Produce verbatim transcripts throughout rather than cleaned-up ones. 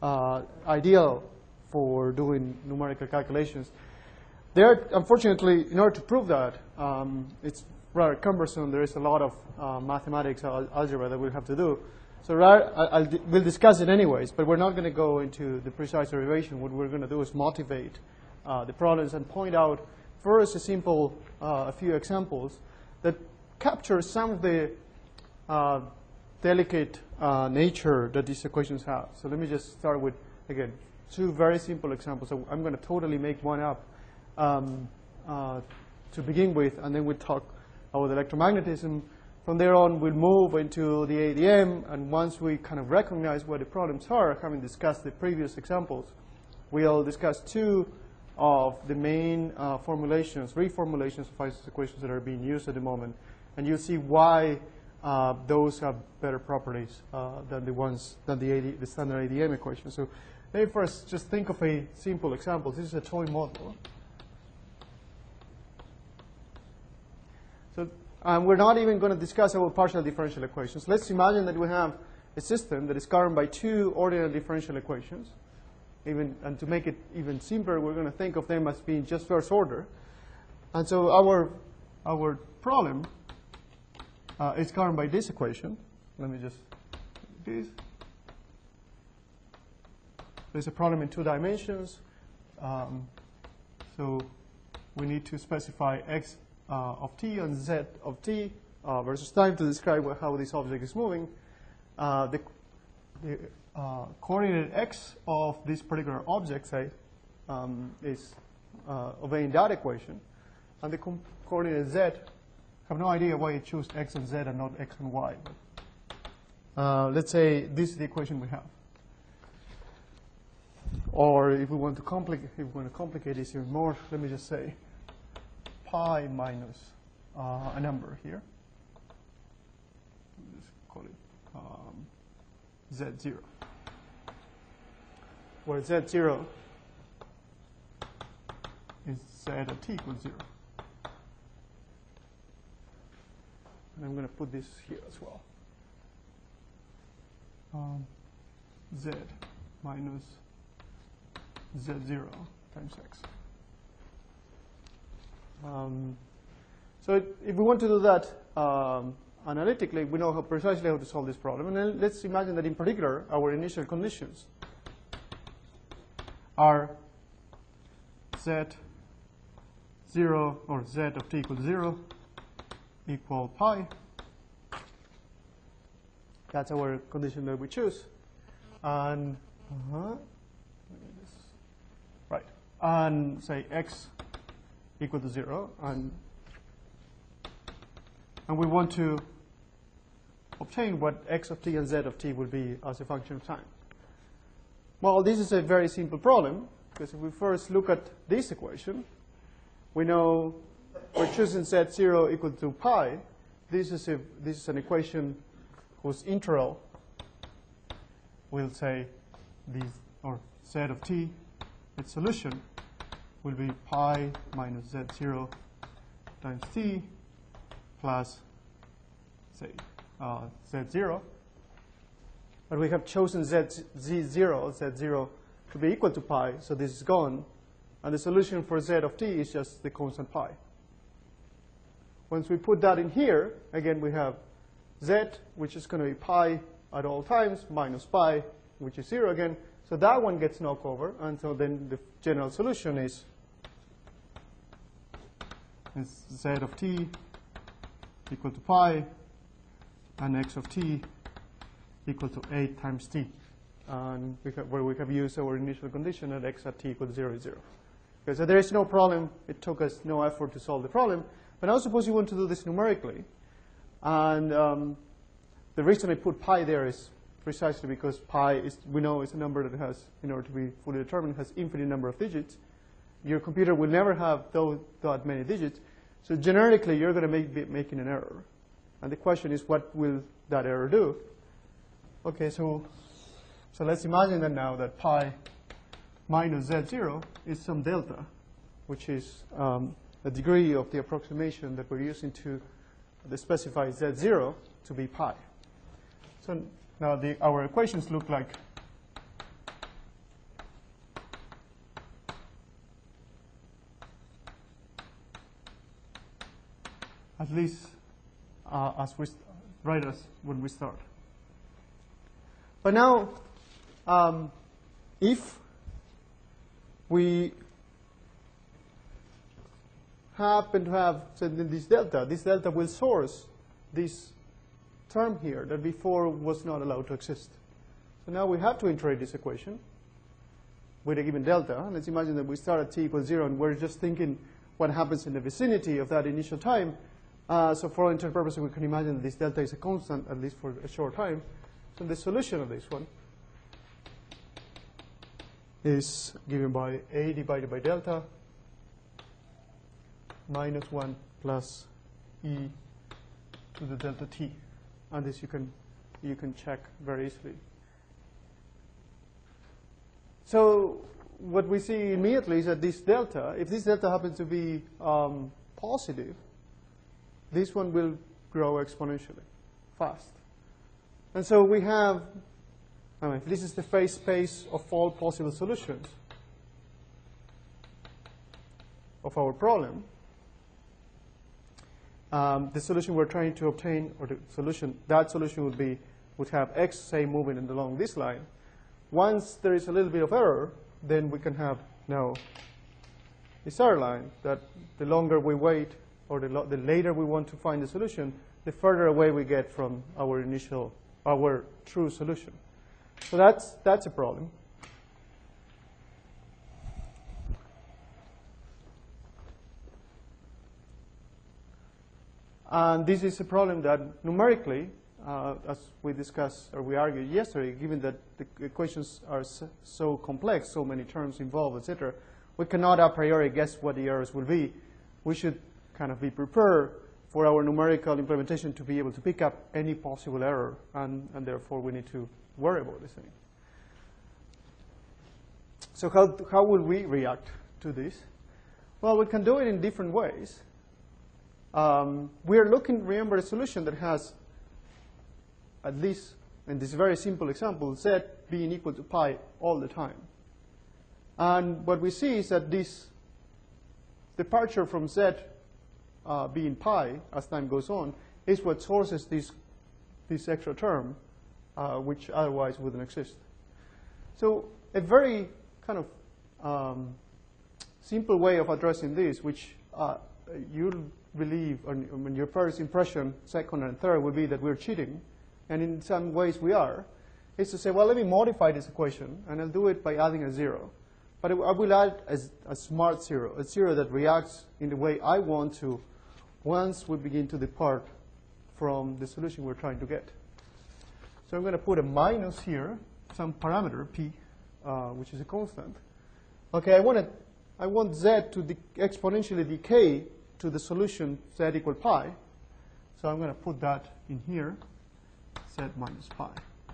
uh, ideal for doing numerical calculations. There, unfortunately, in order to prove that, um, it's rather cumbersome. There is a lot of uh, mathematics, al algebra that we'll have to do. So rather, I'll, I'll we'll discuss it anyways, but we're not going to go into the precise derivation. What we're going to do is motivate uh, the problems and point out first a simple, uh, a few examples that capture some of the uh, delicate uh, nature that these equations have. So let me just start with, again, two very simple examples. So I'm going to totally make one up um, uh, to begin with, and then we'll talk about electromagnetism. From there on, we'll move into the A D M, and once we kind of recognize what the problems are, having discussed the previous examples, we'll discuss two of the main uh, formulations, reformulations of Isot's equations that are being used at the moment. And you'll see why uh, those have better properties uh, than the ones, than the, A D, the standard A D M equation. So let me first just think of a simple example. This is a toy model. So um, we're not even going to discuss about partial differential equations. Let's imagine that we have a system that is governed by two ordinary differential equations. Even, and to make it even simpler, we're going to think of them as being just first order. And so our, our problem uh, is governed by this equation. Let me just do this. There's a problem in two dimensions. Um, so we need to specify x uh, of t and z of t uh, versus time to describe what, how this object is moving. Uh, the, the uh, coordinate x of this particular object, say, um, is uh, obeying that equation. And the co coordinate z, I have no idea why it chose x and z and not x and y. But, uh, let's say this is the equation we have. Or if we want to complicate, if we want to complicate this even more, let me just say pi minus uh, a number here. Let's call it um, z zero, where z zero is z at t equals zero. And I'm going to put this here as well. Um, z minus z zero times x. Um, so it, if we want to do that um, analytically, we know how precisely how to solve this problem. And then let's imagine that in particular, our initial conditions are z zero or z of t equals zero equal pi. That's our condition that we choose. And uh-huh. Right, and say x equal to zero, and and we want to obtain what x of t and z of t will be as a function of time. Well, this is a very simple problem, because if we first look at this equation, we know we're choosing z zero equal to pi. This is a this is an equation whose integral will say these or z of t. Its solution will be pi minus z zero times t plus, say, uh, z zero. But we have chosen z, z zero, z zero to be equal to pi, so this is gone. And the solution for z of t is just the constant pi. Once we put that in here, again, we have z, which is going to be pi at all times, minus pi, which is zero again. So that one gets knocked over, and so then the general solution is, is z of t equal to pi, and x of t equal to eight times t, and we have, where we have used our initial condition that x at t equals zero is zero. Okay, so there is no problem. It took us no effort to solve the problem. But now suppose you want to do this numerically, and um, the reason I put pi there is precisely because pi is, we know, is a number that has, in order to be fully determined, has infinite number of digits. Your computer will never have those, that many digits. So generically, you're going to make, be making an error. And the question is, what will that error do? OK, so, so let's imagine that now that pi minus z zero is some delta, which is um, the degree of the approximation that we're using to specify z zero to be pi. So now the, our equations look like at least uh, as we right as when we start. But now, um, if we happen to have so this delta, this delta will source this term here that before was not allowed to exist. So now we have to integrate this equation with a given delta. Let's imagine that we start at t equals zero, and we're just thinking what happens in the vicinity of that initial time. Uh, so for all intents and purposes, we can imagine that this delta is a constant, at least for a short time. So the solution of this one is given by a divided by delta minus one plus e to the delta t. And this you can, you can check very easily. So what we see immediately is that this delta, if this delta happens to be um, positive, this one will grow exponentially fast. And so we have, I mean, if this is the phase space of all possible solutions of our problem, um, the solution we're trying to obtain, or the solution, that solution would be, would have x, say, moving along this line. Once there is a little bit of error, then we can have now this other line that the longer we wait, or the, lo the later we want to find the solution, the further away we get from our initial, our true solution. So that's, that's a problem. And this is a problem that numerically, uh, as we discussed or we argued yesterday, given that the equations are so, so complex, so many terms involved, et cetera, we cannot a priori guess what the errors will be. We should kind of be prepared for our numerical implementation to be able to pick up any possible error, and, and therefore we need to worry about this thing. So how, how will we react to this? Well, we can do it in different ways. Um, we are looking, remember, a solution that has, at least in this very simple example, z being equal to pi all the time. And what we see is that this departure from z uh, being pi as time goes on is what sources this, this extra term, uh, which otherwise wouldn't exist. So a very kind of um, simple way of addressing this, which uh, you'll believe, or when your first impression, second and third, would be that we're cheating, and in some ways we are, is to say, well, let me modify this equation, and I'll do it by adding a zero. But I will add a, a smart zero, a zero that reacts in the way I want to once we begin to depart from the solution we're trying to get. So I'm going to put a minus here, some parameter, p, uh, which is a constant. OK, I want, it, I want z to de exponentially decay to the solution z equal pi. So I'm going to put that in here, z minus pi.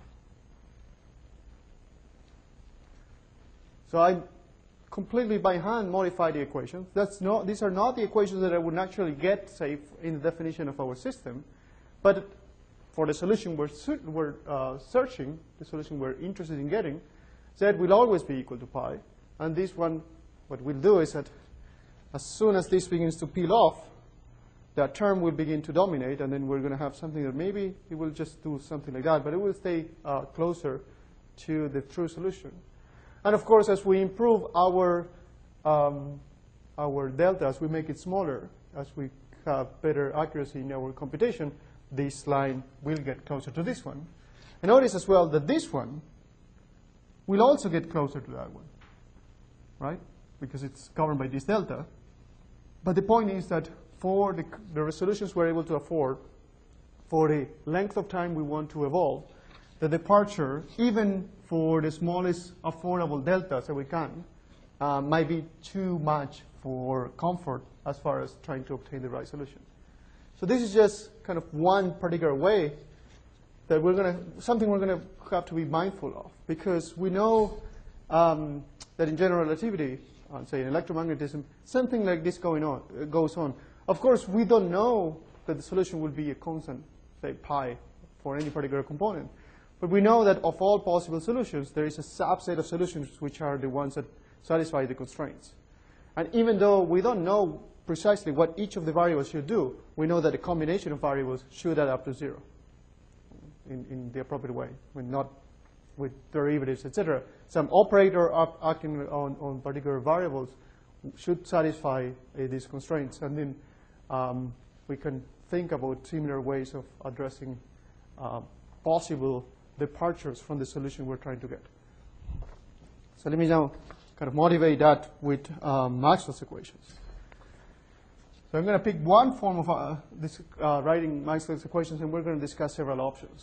So I completely by hand modify the equations. That's not, these are not the equations that I would naturally get, say, in the definition of our system. But for the solution we're, we're uh, searching, the solution we're interested in getting, z will always be equal to pi. And this one, what we'll do is that as soon as this begins to peel off, that term will begin to dominate, and then we're going to have something that maybe it will just do something like that, but it will stay uh, closer to the true solution. And of course, as we improve our, um, our delta, as we make it smaller, as we have better accuracy in our computation, this line will get closer to this one. And notice as well that this one will also get closer to that one, right? Because it's governed by this delta. But the point is that for the, the resolutions we're able to afford, for the length of time we want to evolve, the departure, even for the smallest affordable deltas that we can, uh, might be too much for comfort as far as trying to obtain the right solution. So this is just kind of one particular way that we're going to, something we're going to have to be mindful of, because we know um, that in general relativity, uh, say in electromagnetism, something like this going on, uh, goes on. Of course, we don't know that the solution will be a constant, say pi, for any particular component. But we know that of all possible solutions, there is a subset of solutions which are the ones that satisfy the constraints. And even though we don't know precisely what each of the variables should do, we know that the combination of variables should add up to zero in, in the appropriate way, when not with derivatives, et cetera. Some operator up, acting on, on particular variables should satisfy uh, these constraints. And then um, we can think about similar ways of addressing uh, possible departures from the solution we're trying to get. So let me now kind of motivate that with um, Maxwell's equations. So I'm going to pick one form of uh, this, uh, writing Maxwell's equations, and we're going to discuss several options.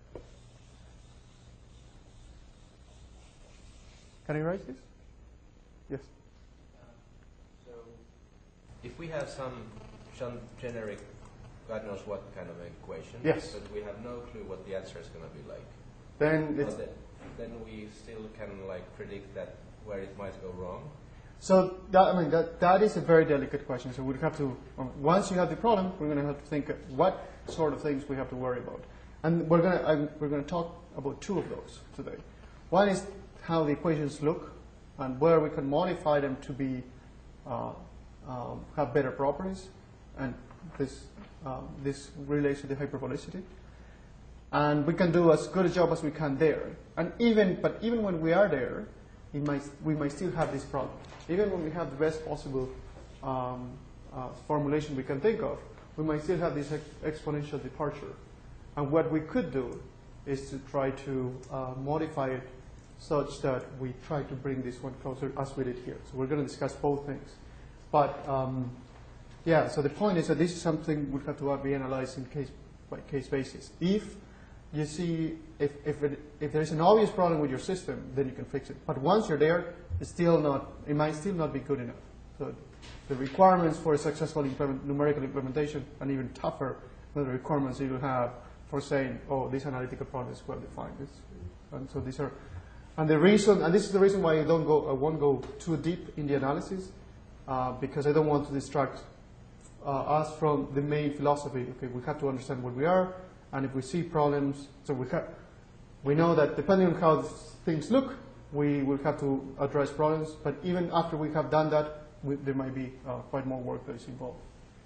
Can I write this? Yes. Um, so if we have some, some generic, God knows what kind of equation, yes, but we have no clue what the answer is going to be like, then it's then, then we still can like predict that where it might go wrong. So that, I mean, that, that is a very delicate question. So we'd have to, um, once you have the problem, we're going to have to think of what sort of things we have to worry about. And we're going to, I'm, we're going to talk about two of those today. One is how the equations look and where we can modify them to be, uh, um, have better properties. And this, um, this relates to the hyperbolicity. And we can do as good a job as we can there. And even, but even when we are there, it might, we might still have this problem. Even when we have the best possible um, uh, formulation we can think of, we might still have this ex exponential departure. And what we could do is to try to uh, modify it such that we try to bring this one closer as we did here. So we're going to discuss both things. But um, yeah, so the point is that this is something we have to be analyzed in case by case basis. If you see, if, if, it, if there is an obvious problem with your system, then you can fix it. But once you're there, it's still not, it might still not be good enough. So the requirements for a successful implement, numerical implementation are even tougher than the requirements you will have for saying, oh, this analytical problem is well defined. It's, and so these are, and the reason, and this is the reason why I don't go, I won't go too deep in the analysis, uh, because I don't want to distract uh, us from the main philosophy. Okay, we have to understand what we are. And if we see problems, so we, we know that depending on how things look, we will have to address problems. But even after we have done that, we, there might be uh, quite more work that is involved.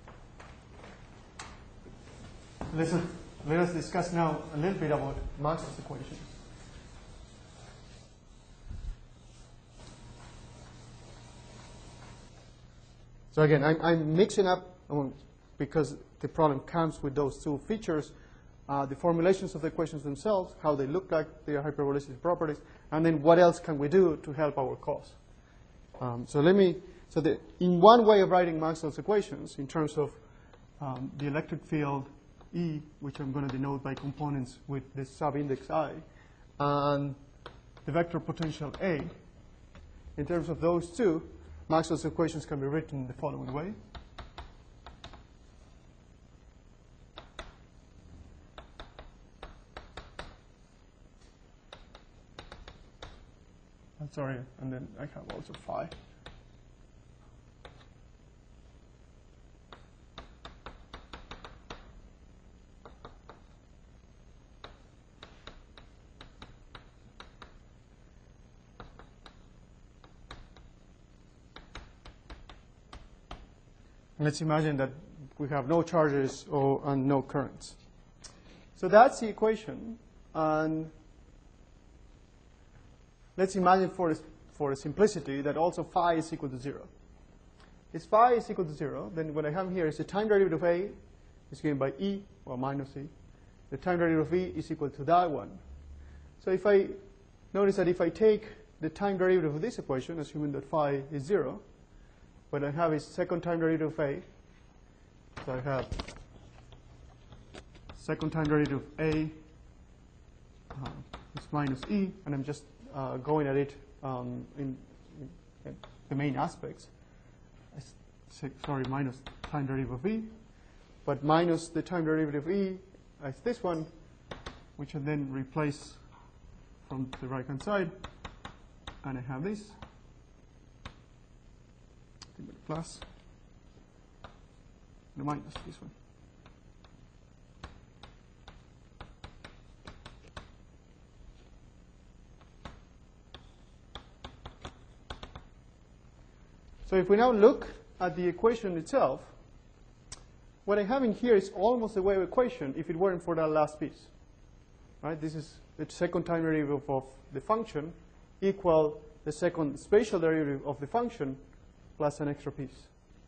Let's, uh, let us discuss now a little bit about Maxwell's equations. So again, I'm, I'm mixing up, um, because the problem comes with those two features, Uh, the formulations of the equations themselves, how they look like, their hyperbolicity properties, and then what else can we do to help our cause. Um, so let me, so the, in one way of writing Maxwell's equations, in terms of um, the electric field E, which I'm going to denote by components with this subindex I, and the vector potential A, in terms of those two, Maxwell's equations can be written in the following way. Sorry, and then I have also phi. And let's imagine that we have no charges or, and no currents. So that's the equation. And let's imagine for, for a simplicity that also phi is equal to zero. If phi is equal to zero, then what I have here is the time derivative of A is given by E, or minus E. The time derivative of E is equal to that one. So if I notice that if I take the time derivative of this equation, assuming that phi is zero, what I have is second time derivative of A. So I have second time derivative of A uh, is minus E, and I'm just Uh, going at it um, in, in, in the main aspects. Sorry, minus time derivative of E, but minus the time derivative of E as this one, which I then replace from the right-hand side, and I have this, the plus, the minus this one. So if we now look at the equation itself, what I have in here is almost the wave equation if it weren't for that last piece. Right? This is the second time derivative of the function equal the second spatial derivative of the function plus an extra piece.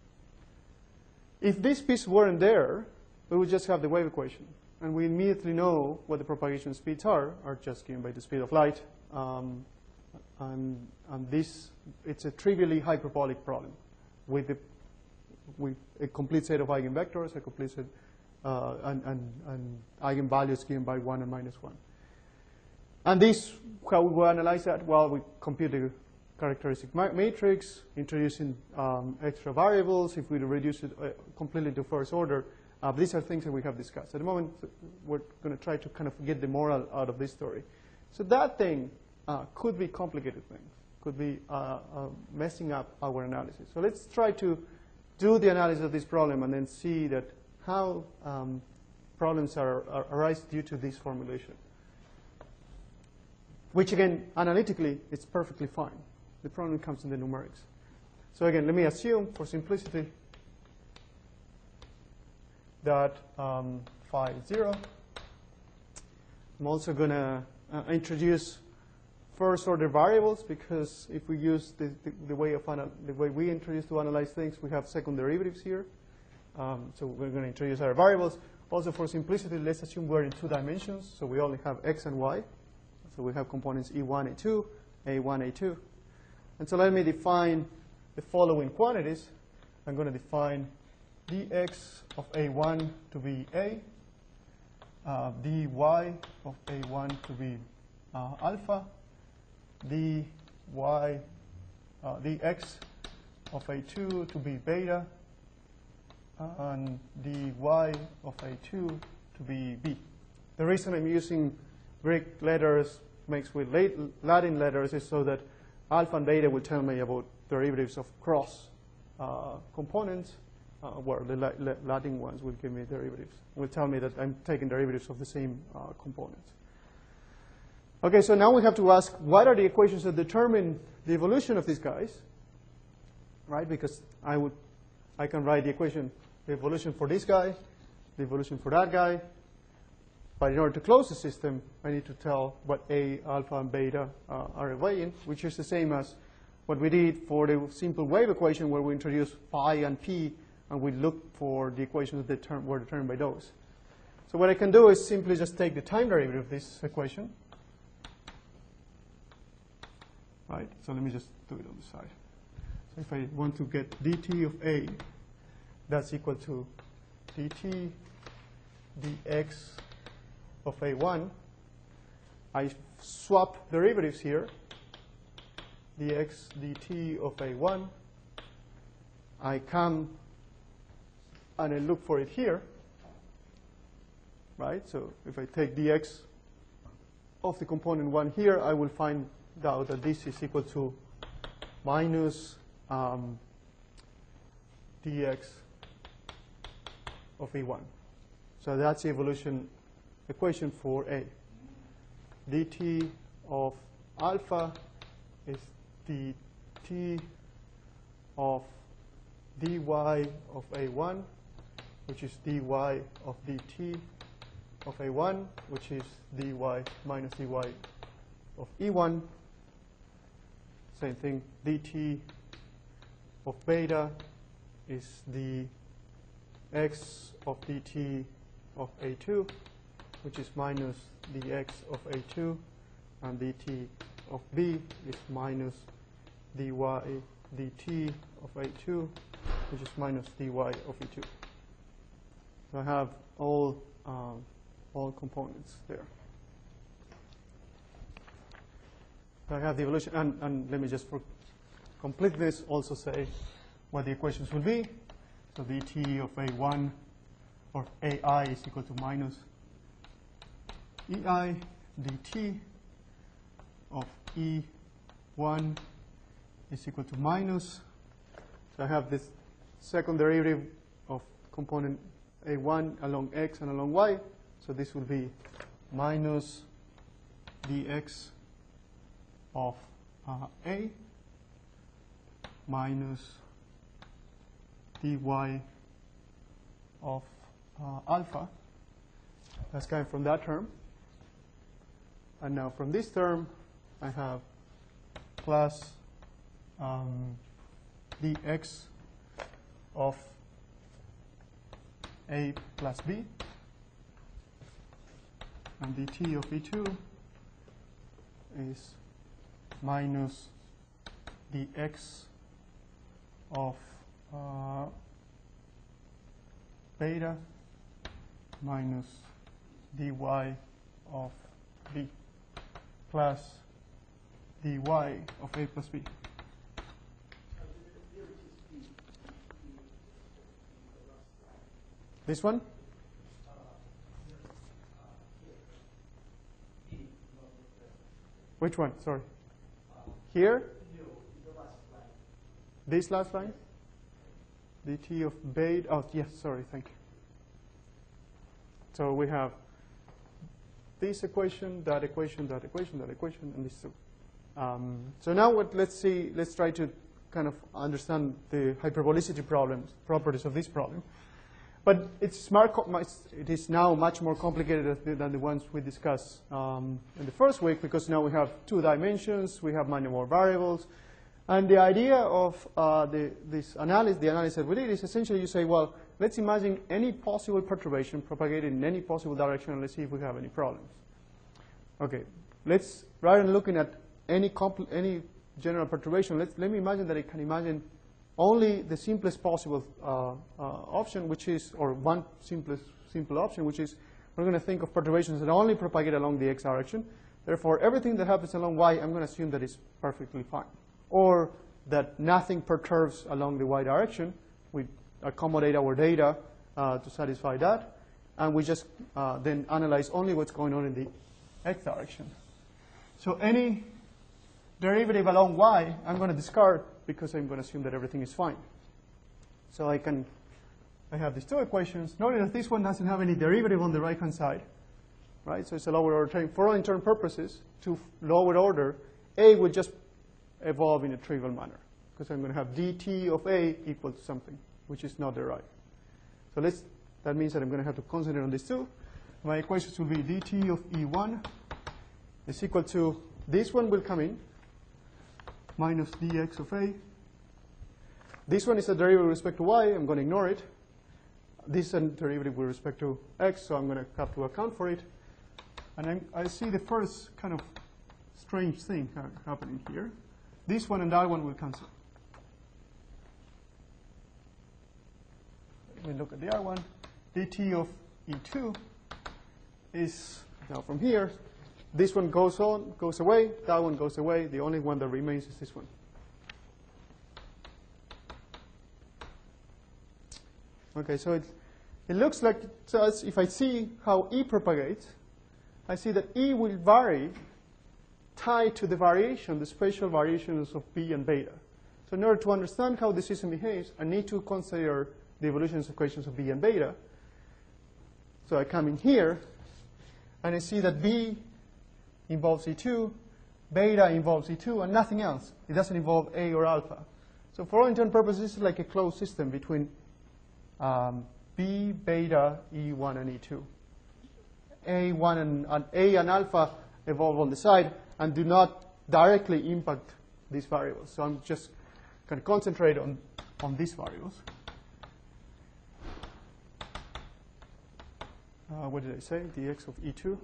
If this piece weren't there, we would just have the wave equation. And we immediately know what the propagation speeds are, are just given by the speed of light. Um, and, and this, it's a trivially hyperbolic problem with, the, with a complete set of eigenvectors, a complete set, uh, and, and, and eigenvalues given by one and minus one. And this, how we will analyze that? Well, we compute the characteristic ma matrix, introducing um, extra variables. If we reduce it uh, completely to first order, uh, these are things that we have discussed. At the moment, we're going to try to kind of get the moral out of this story. So that thing uh, could be complicated things, could be uh, uh, messing up our analysis. So let's try to do the analysis of this problem and then see that how um, problems are, are arise due to this formulation. Which again, analytically, it's perfectly fine. The problem comes in the numerics. So again, let me assume, for simplicity, that um, phi is zero. I'm also going to uh, introduce first-order variables, because if we use the, the, the way of the way we introduce to analyze things, we have second derivatives here. Um, so we're going to introduce our variables. Also, for simplicity, let's assume we're in two dimensions, so we only have x and y. So we have components E one, E two, A one, A two. And so let me define the following quantities. I'm going to define dx of A one to be A, uh, dy of A one to be uh, alpha, dy, uh, dx of A two to be beta, uh, and dy of A two to be b. The reason I'm using Greek letters mixed with Latin letters is so that alpha and beta will tell me about derivatives of cross uh, components, uh, where the la la Latin ones will give me derivatives. Will tell me that I'm taking derivatives of the same uh, components. Okay, so now we have to ask, what are the equations that determine the evolution of these guys? Right, because I would, I can write the equation, the evolution for this guy, the evolution for that guy. But in order to close the system, I need to tell what A, alpha, and beta uh, are weighing, which is the same as what we did for the simple wave equation, where we introduced phi and p, and we look for the equations that term were determined by those. So what I can do is simply just take the time derivative of this equation. Right? So let me just do it on the side. So if I want to get dt of A, that's equal to dt dx of A one, I swap derivatives here, dx dt of A one. I come and I look for it here, right? So if I take dx of the component one here, I will find out that this is equal to minus um, dx of A one. So that's the evolution equation for A. dt of alpha is dt of dy of A one, which is dy of dt of A one, which is dy minus dy of E one. Same thing, dt of beta is the x of dt of A two, which is minus dx of A two, and dt of b is minus dy dt of A two, which is minus dy of E two. So I have all, um, all components there. So I have the evolution, and, and let me just, for completeness, also say what the equations will be. So dt of A one, or A I, is equal to minus ei dt of E one is equal to minus. So I have this second derivative of component A one along x and along y. So this will be minus dx of uh, A minus dy of uh, alpha. That's coming from that term. And now from this term, I have plus um, dx of a plus b, and dt of E two is minus dx of uh, beta minus dy of b plus dy of a plus b. This one? Which one? Sorry. Here? This last line? dt of beta. Oh, yes, sorry, thank you. So we have this equation, that equation, that equation, that equation, and this two. Um, so now what, let's see, let's try to kind of understand the hyperbolicity problems, properties of this problem. But it's smart, it is now much more complicated than the ones we discussed um, in the first week, because now we have two dimensions, we have many more variables. And the idea of uh, the, this analysis, the analysis that we did, is essentially you say, well, let's imagine any possible perturbation propagated in any possible direction, and let's see if we have any problems. Okay, let's, rather than looking at any, compl any general perturbation, let's, let me imagine that I can imagine only the simplest possible uh, uh, option, which is, or one simplest simple option, which is we're going to think of perturbations that only propagate along the x direction. Therefore, everything that happens along y, I'm going to assume that is perfectly fine. Or that nothing perturbs along the y direction. We accommodate our data uh, to satisfy that. And we just uh, then analyze only what's going on in the x direction. So any derivative along y, I'm going to discard because I'm going to assume that everything is fine. So I can, I have these two equations. Notice that this one doesn't have any derivative on the right-hand side, right? So it's a lower order term. For all intern purposes, to lower order, a would just evolve in a trivial manner, because I'm going to have dt of a equal to something, which is not derived. So let's, that means that I'm going to have to concentrate on these two. My equations will be dt of E one is equal to, this one will come in, minus dx of a. This one is a derivative with respect to y. I'm going to ignore it. This is a derivative with respect to x, so I'm going to have to account for it. And I'm, I see the first kind of strange thing ha happening here. This one and that one will cancel. We look at the other one. dt of E two is now from here. This one goes on, goes away. That one goes away. The only one that remains is this one. Okay, so it, it looks like, so as if I see how E propagates, I see that E will vary tied to the variation, the spatial variations of B and beta. So in order to understand how the system behaves, I need to consider the evolution equations of B and beta. So I come in here, and I see that B involves E two, beta involves E two, and nothing else. It doesn't involve A or alpha. So for all intents and purposes, this is like a closed system between um, B, beta, E one, and E two. A one and, and A and alpha evolve on the side and do not directly impact these variables. So I'm just going to concentrate on, on these variables. Uh, what did I say? Dx of E two.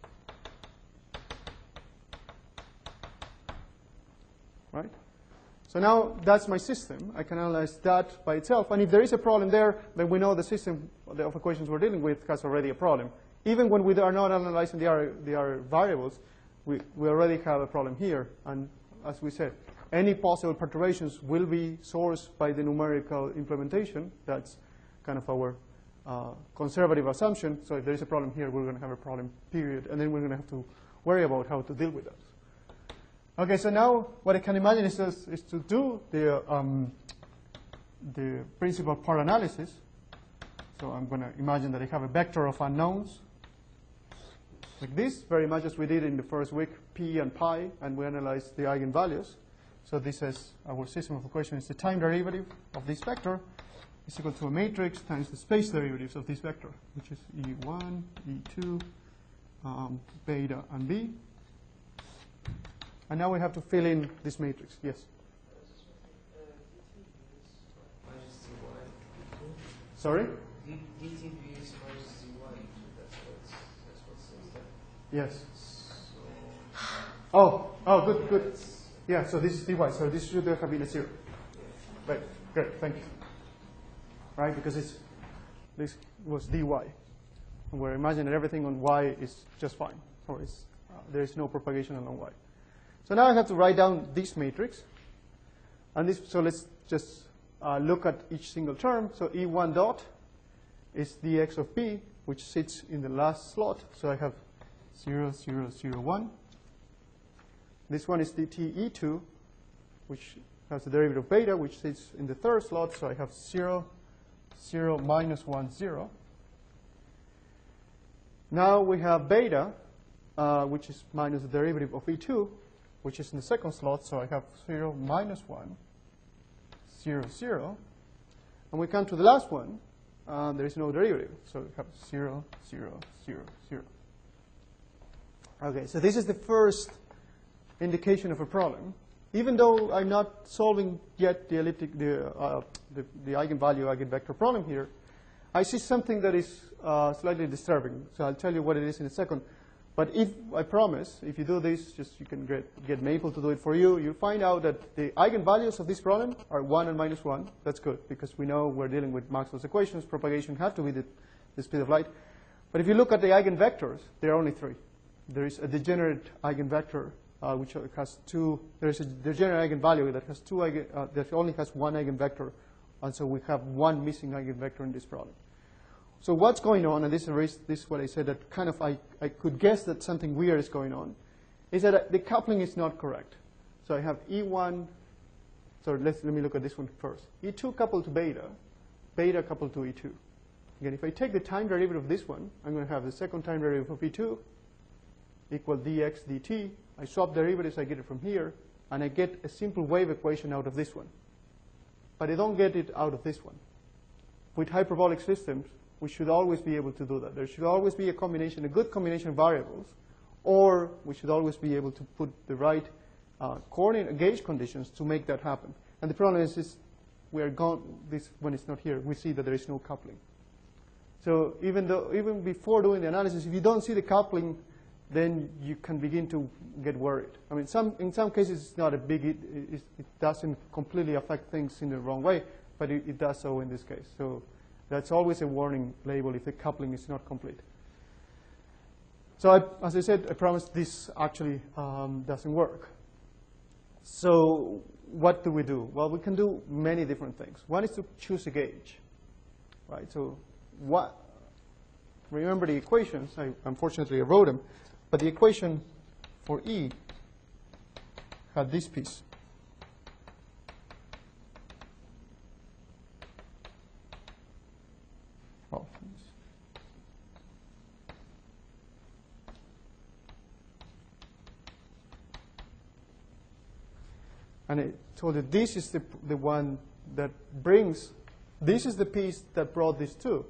Right? So now that's my system. I can analyze that by itself. And if there is a problem there, then we know the system of equations we're dealing with has already a problem. Even when we are not analyzing the other, the other variables, we, we already have a problem here. And as we said, any possible perturbations will be sourced by the numerical implementation. That's kind of our uh, conservative assumption. So if there is a problem here, we're going to have a problem, period. And then we're going to have to worry about how to deal with that. Okay, so now what I can imagine is, is, is to do the, um, the principal part analysis. So I'm going to imagine that I have a vector of unknowns like this, very much as we did in the first week, p and pi, and we analyzed the eigenvalues. So this is our system of equations, the time derivative of this vector. is equal to a matrix times the space derivatives of this vector, which is E one, E two, um, beta, and B. And now we have to fill in this matrix. Yes? Sorry? D T B is minus Z Y, that's what's, that's what says that. Yes. So, Oh, oh, good, good. Yeah, so this is dy, so this should have been a zero. Right, great, thank you. Right, because it's, this was dy. And we're imagining that everything on y is just fine, or is, uh, there is no propagation along y. So now I have to write down this matrix. And this, so let's just uh, look at each single term. So E one dot is dx of p, which sits in the last slot. So I have zero, zero, zero, one. This one is dt E two, which has the derivative of beta, which sits in the third slot. So I have zero, zero, minus one, zero. Now we have beta, uh, which is minus the derivative of E two, which is in the second slot. So I have zero, minus one, zero, zero. And we come to the last one. Uh, there is no derivative. So we have zero, zero, zero, zero. OK, so this is the first indication of a problem. Even though I'm not solving yet the elliptic, the, uh, the, the eigenvalue, eigenvector problem here, I see something that is uh, slightly disturbing. So I'll tell you what it is in a second. But if I promise, if you do this, just you can get, get Maple to do it for you, you'll find out that the eigenvalues of this problem are one and minus one. That's good, because we know we're dealing with Maxwell's equations. Propagation had to be the, the speed of light. But if you look at the eigenvectors, there are only three. There is a degenerate eigenvector, uh, which has two. There is a degenerate eigenvalue that has two eigen, uh, that only has one eigenvector, and so we have one missing eigenvector in this problem. So what's going on, and this is, this is what I said, that kind of I, I could guess that something weird is going on, is that the coupling is not correct. So I have E one, so let's, let me look at this one first. E two coupled to beta, beta coupled to E two. Again, if I take the time derivative of this one, I'm going to have the second time derivative of E two equal dx dt. I swap derivatives, I get it from here, and I get a simple wave equation out of this one. But I don't get it out of this one. With hyperbolic systems, we should always be able to do that. There should always be a combination, a good combination of variables, or we should always be able to put the right uh, coordinate gauge conditions to make that happen. And the problem is, is we are gone, this, when it's not here, we see that there is no coupling. So even though, even before doing the analysis, if you don't see the coupling, then you can begin to get worried. I mean, some, in some cases, it's not a big, it, it, it doesn't completely affect things in the wrong way, but it, it does so in this case. So that's always a warning label if the coupling is not complete. So I, as I said, I promised this actually um, doesn't work. So what do we do? Well, we can do many different things. One is to choose a gauge, right? So what? Remember the equations. I, unfortunately, I wrote them. But the equation for E had this piece. Oh. And I told you this is the, the one that brings, this is the piece that brought these two,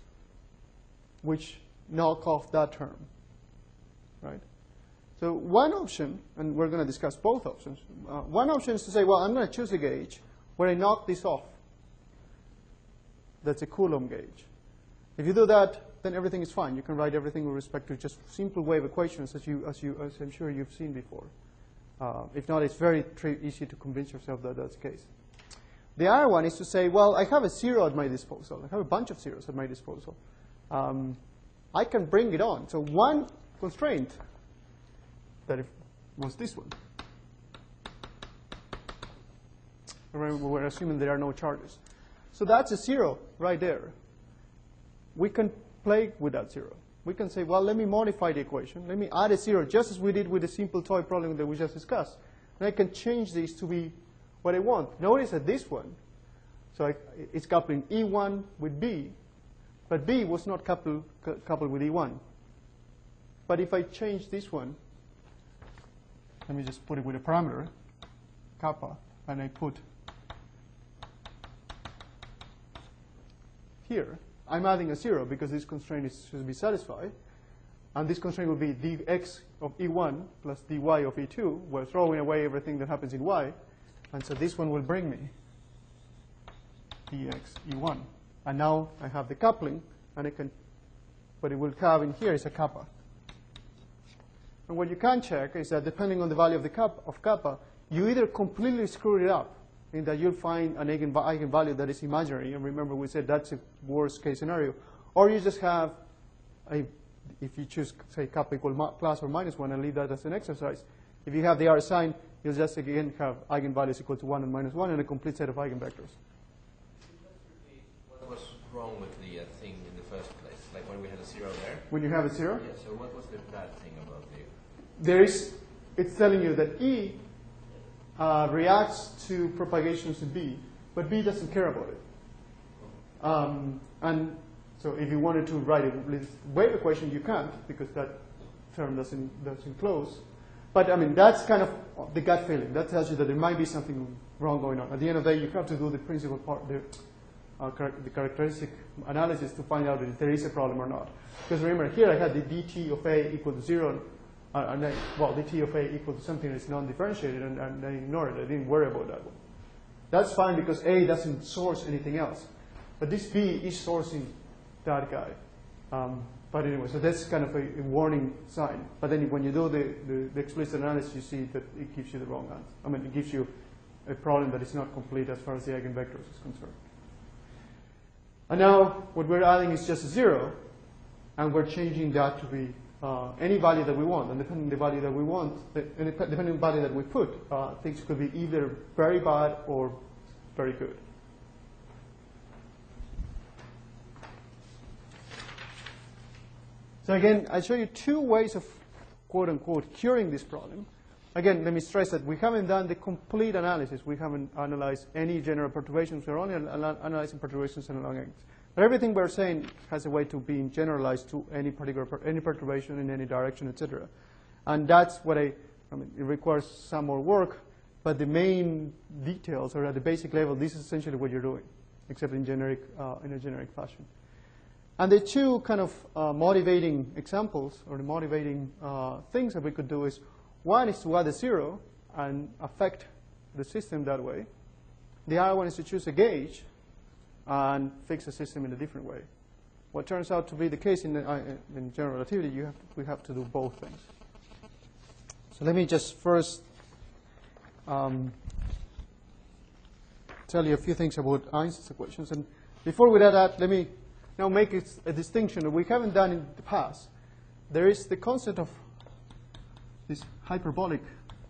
which knock off that term, right? So one option, and we're going to discuss both options, uh, one option is to say, well, I'm going to choose a gauge where I knock this off. That's a Coulomb gauge. If you do that, then everything is fine. You can write everything with respect to just simple wave equations, as, you, as, you, as I'm sure you've seen before. Uh, if not, it's very easy to convince yourself that that's the case. The other one is to say, well, I have a zero at my disposal. I have a bunch of zeros at my disposal. Um, I can bring it on. So one constraint that was this one. Remember, we're assuming there are no charges. So that's a zero right there. We can play with that zero. We can say, well, let me modify the equation. Let me add a zero, just as we did with the simple toy problem that we just discussed. And I can change this to be what I want. Notice that this one, so I, it's coupling E one with B, but B was not coupled, coupled with E one. But if I change this one, let me just put it with a parameter, kappa, and I put here, I'm adding a zero because this constraint is, should be satisfied. And this constraint will be dx of E one plus dy of E two. We're throwing away everything that happens in y. And so this one will bring me dx E one. And now I have the coupling, and I can, what it will have in here is a kappa. And what you can check is that depending on the value of the kappa, of kappa, you either completely screw it up in that you'll find an eigen, eigenvalue that is imaginary, and remember we said that's a worst case scenario, or you just have a, if you choose, say, kappa equal plus or minus one and leave that as an exercise, if you have the R sign, you'll just again have eigenvalues equal to one and minus one and a complete set of eigenvectors. What was wrong with the uh, thing in the first place? Like when we had a zero there? When you have a zero? Yeah, so what was the bad thing about the... There is, it's telling you that E uh, reacts to propagations in B, but B doesn't care about it. Um, and so if you wanted to write a wave equation, you can't, because that term doesn't, doesn't close. But I mean, that's kind of the gut feeling. That tells you that there might be something wrong going on. At the end of the day, you have to do the principal part, the, uh, char the characteristic analysis to find out if there is a problem or not. Because remember, here I had the dt of A equal to zero, uh, and I, well, dt of A equal to something that's non-differentiated, and, and I ignored it. I didn't worry about that one. That's fine because A doesn't source anything else. But this B is sourcing that guy. Um, but anyway, so that's kind of a, a warning sign. But then when you do the, the, the explicit analysis, you see that it gives you the wrong answer. I mean, it gives you a problem that is not complete as far as the eigenvectors is concerned. And now what we're adding is just a zero, and we're changing that to be uh, any value that we want. And depending on the value that we want, the, and depending on the value that we put, uh, things could be either very bad or very good. So again, I show you two ways of, quote unquote, curing this problem. Again, let me stress that we haven't done the complete analysis. We haven't analyzed any general perturbations. We're only analyzing perturbations and long angles. But everything we're saying has a way to be generalized to any particular per any perturbation in any direction, et cetera. And that's what I, I mean, it requires some more work, but the main details are at the basic level. This is essentially what you're doing, except in generic, uh, in a generic fashion. And the two kind of uh, motivating examples, or the motivating uh, things that we could do is, one is to add a zero and affect the system that way. The other one is to choose a gauge and fix the system in a different way. What turns out to be the case in, the, uh, in general relativity, you have to, we have to do both things. So let me just first um, tell you a few things about Einstein's equations. And before we do that, let me now make it a distinction that we haven't done in the past. There is the concept of this hyperbolic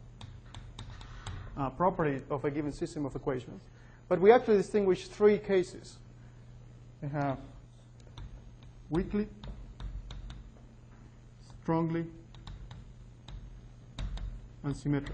uh, property of a given system of equations. But we actually distinguish three cases. We have weakly, strongly, and symmetric.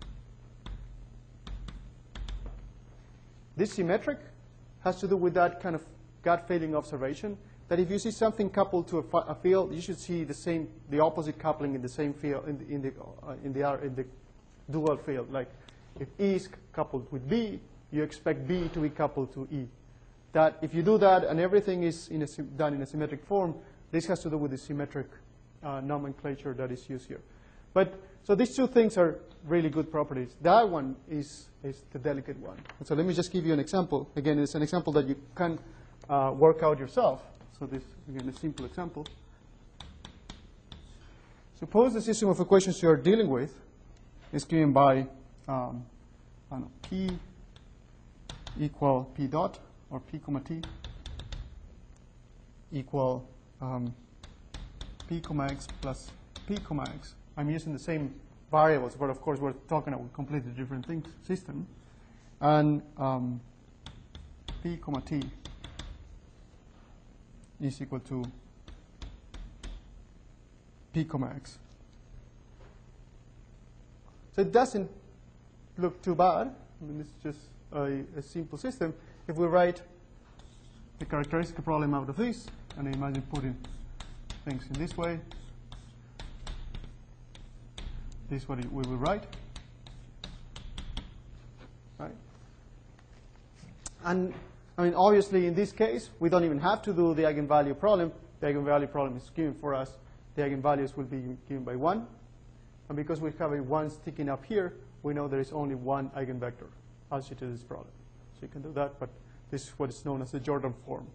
This symmetric has to do with that kind of gut feeling observation that if you see something coupled to a, a field, you should see the same, the opposite coupling in the same field in the in the uh, in the, in the dual field. Like if E is coupled with B, you expect B to be coupled to E. That if you do that and everything is in a, done in a symmetric form, this has to do with the symmetric uh, nomenclature that is used here. But so these two things are really good properties. That one is is the delicate one. And so let me just give you an example. Again, it's an example that you can Uh, work out yourself. So this, again, a simple example. Suppose the system of equations you are dealing with is given by um, I don't know, P equal P dot, or P comma T equal um, P comma X plus P comma X. I'm using the same variables, but of course we're talking about a completely different thing, system. And um, P comma T is equal to P comma X. So it doesn't look too bad. I mean, it's just a, a simple system. If we write the characteristic problem out of this, and imagine putting things in this way, this is what we will write. Right? And I mean, obviously, in this case, we don't even have to do the eigenvalue problem. The eigenvalue problem is given for us. The eigenvalues will be given by one. And because we have a one sticking up here, we know there is only one eigenvector associated to this problem. So you can do that, but this is what is known as the Jordan form.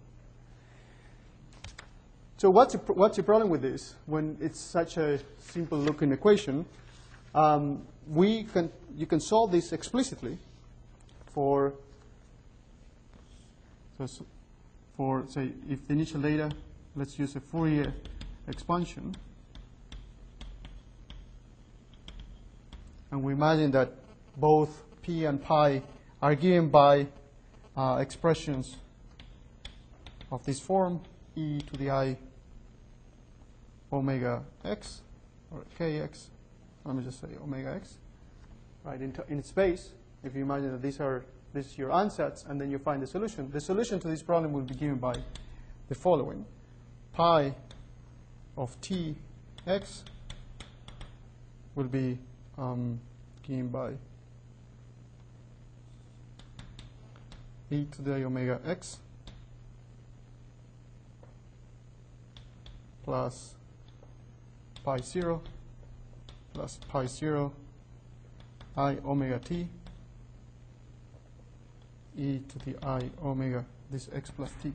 So what's the, what's the problem with this? When it's such a simple-looking equation, um, we can, you can solve this explicitly for, so for, say, if the initial data, let's use a Fourier expansion. And we imagine that both p and pi are given by uh, expressions of this form, e to the I omega x, or kx. Let me just say omega x. Right, in, in space, if you imagine that these are this is your ansatz, and then you find the solution. The solution to this problem will be given by the following. Pi of t x will be um, given by e to the omega x plus pi zero plus pi zero I omega t e to the I omega this x plus t.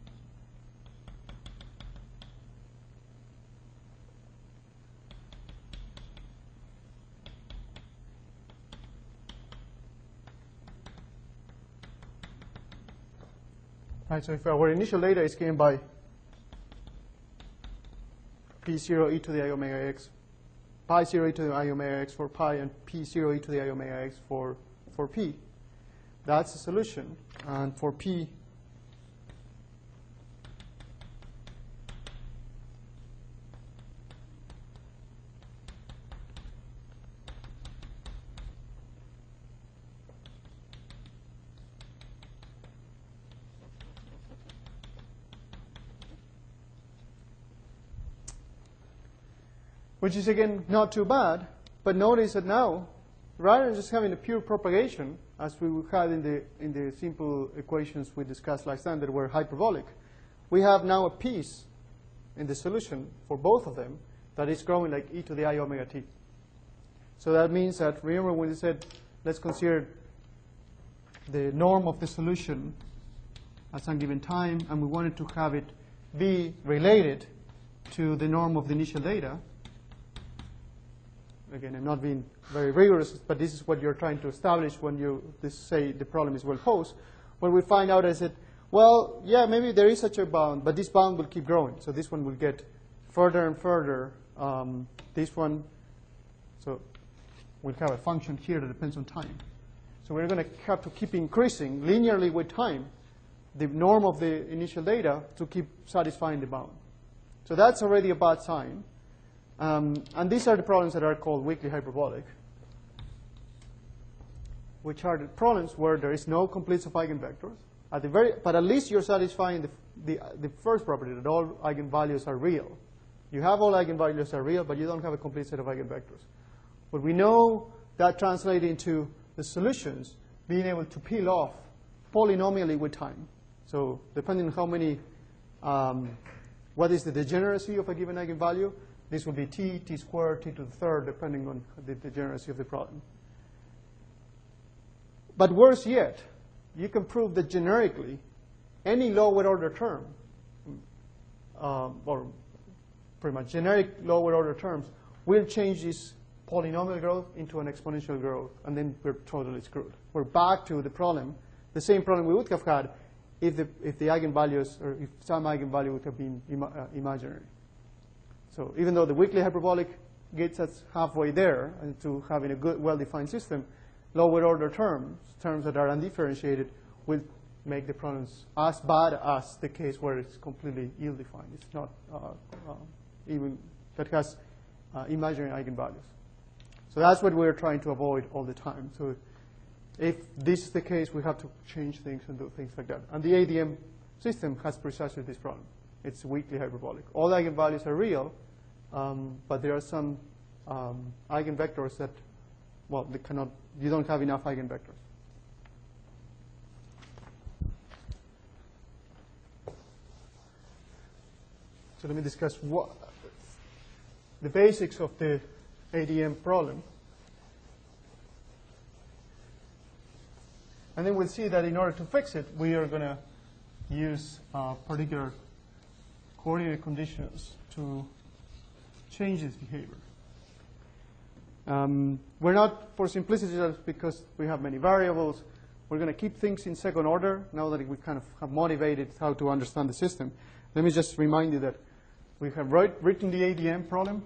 Right, so if our initial data is given by p zero e to the I omega x, pi zero e to the I omega x for pi, and p zero e to the I omega x for, for p, that's the solution. And for p, which is, again, not too bad. But notice that now, rather than just having a pure propagation, as we had in the, in the simple equations we discussed last time that were hyperbolic, we have now a piece in the solution for both of them that is growing like e to the I omega t. So that means that, remember when we said, let's consider the norm of the solution at some given time, and we wanted to have it be related to the norm of the initial data. Again, I'm not being very rigorous, but this is what you're trying to establish when you this say the problem is well posed. What we find out is that, well, yeah, maybe there is such a bound, but this bound will keep growing. So this one will get further and further. Um, this one, so we'll have a function here that depends on time. So we're going to have to keep increasing linearly with time the norm of the initial data to keep satisfying the bound. So that's already a bad sign. Um, and these are the problems that are called weakly hyperbolic, which are the problems where there is no complete set of eigenvectors. At the very, but at least you're satisfying the, the, the first property, that all eigenvalues are real. You have all eigenvalues are real, but you don't have a complete set of eigenvectors. But we know that translates into the solutions being able to peel off polynomially with time. So depending on how many, um, what is the degeneracy of a given eigenvalue, this will be t, t squared, t to the third, depending on the degeneracy of the problem. But worse yet, you can prove that generically, any lower order term, um, or pretty much generic lower order terms, will change this polynomial growth into an exponential growth, and then we're totally screwed. We're back to the problem, the same problem we would have had if the, if the eigenvalues, or if some eigenvalue would have been ima uh, imaginary. So even though the weakly hyperbolic gets us halfway there and to having a good, well-defined system, lower order terms, terms that are undifferentiated, will make the problems as bad as the case where it's completely ill-defined. It's not uh, uh, even, that has uh, imaginary eigenvalues. So that's what we're trying to avoid all the time. So if this is the case, we have to change things and do things like that. And the A D M system has precisely this problem. It's weakly hyperbolic. All eigenvalues are real, um, but there are some um, eigenvectors that, well, they cannot, you don't have enough eigenvectors. So let me discuss what the basics of the A D M problem. And then we'll see that in order to fix it, we are going to use uh, particular coordinate conditions to change this behavior. Um, we're not, for simplicity, just because we have many variables, we're going to keep things in second order now that we kind of have motivated how to understand the system. Let me just remind you that we have write, written the A D M problem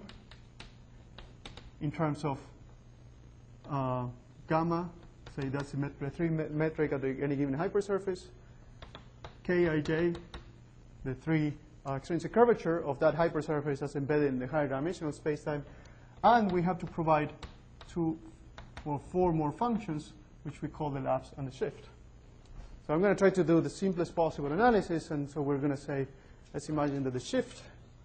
in terms of uh, gamma, say that's the three metric at the, any given hypersurface, Kij, the three uh, extrinsic curvature of that hypersurface that's embedded in the higher dimensional spacetime, and we have to provide two or four more functions, which we call the lapse and the shift. So I'm going to try to do the simplest possible analysis, and so we're going to say, let's imagine that the shift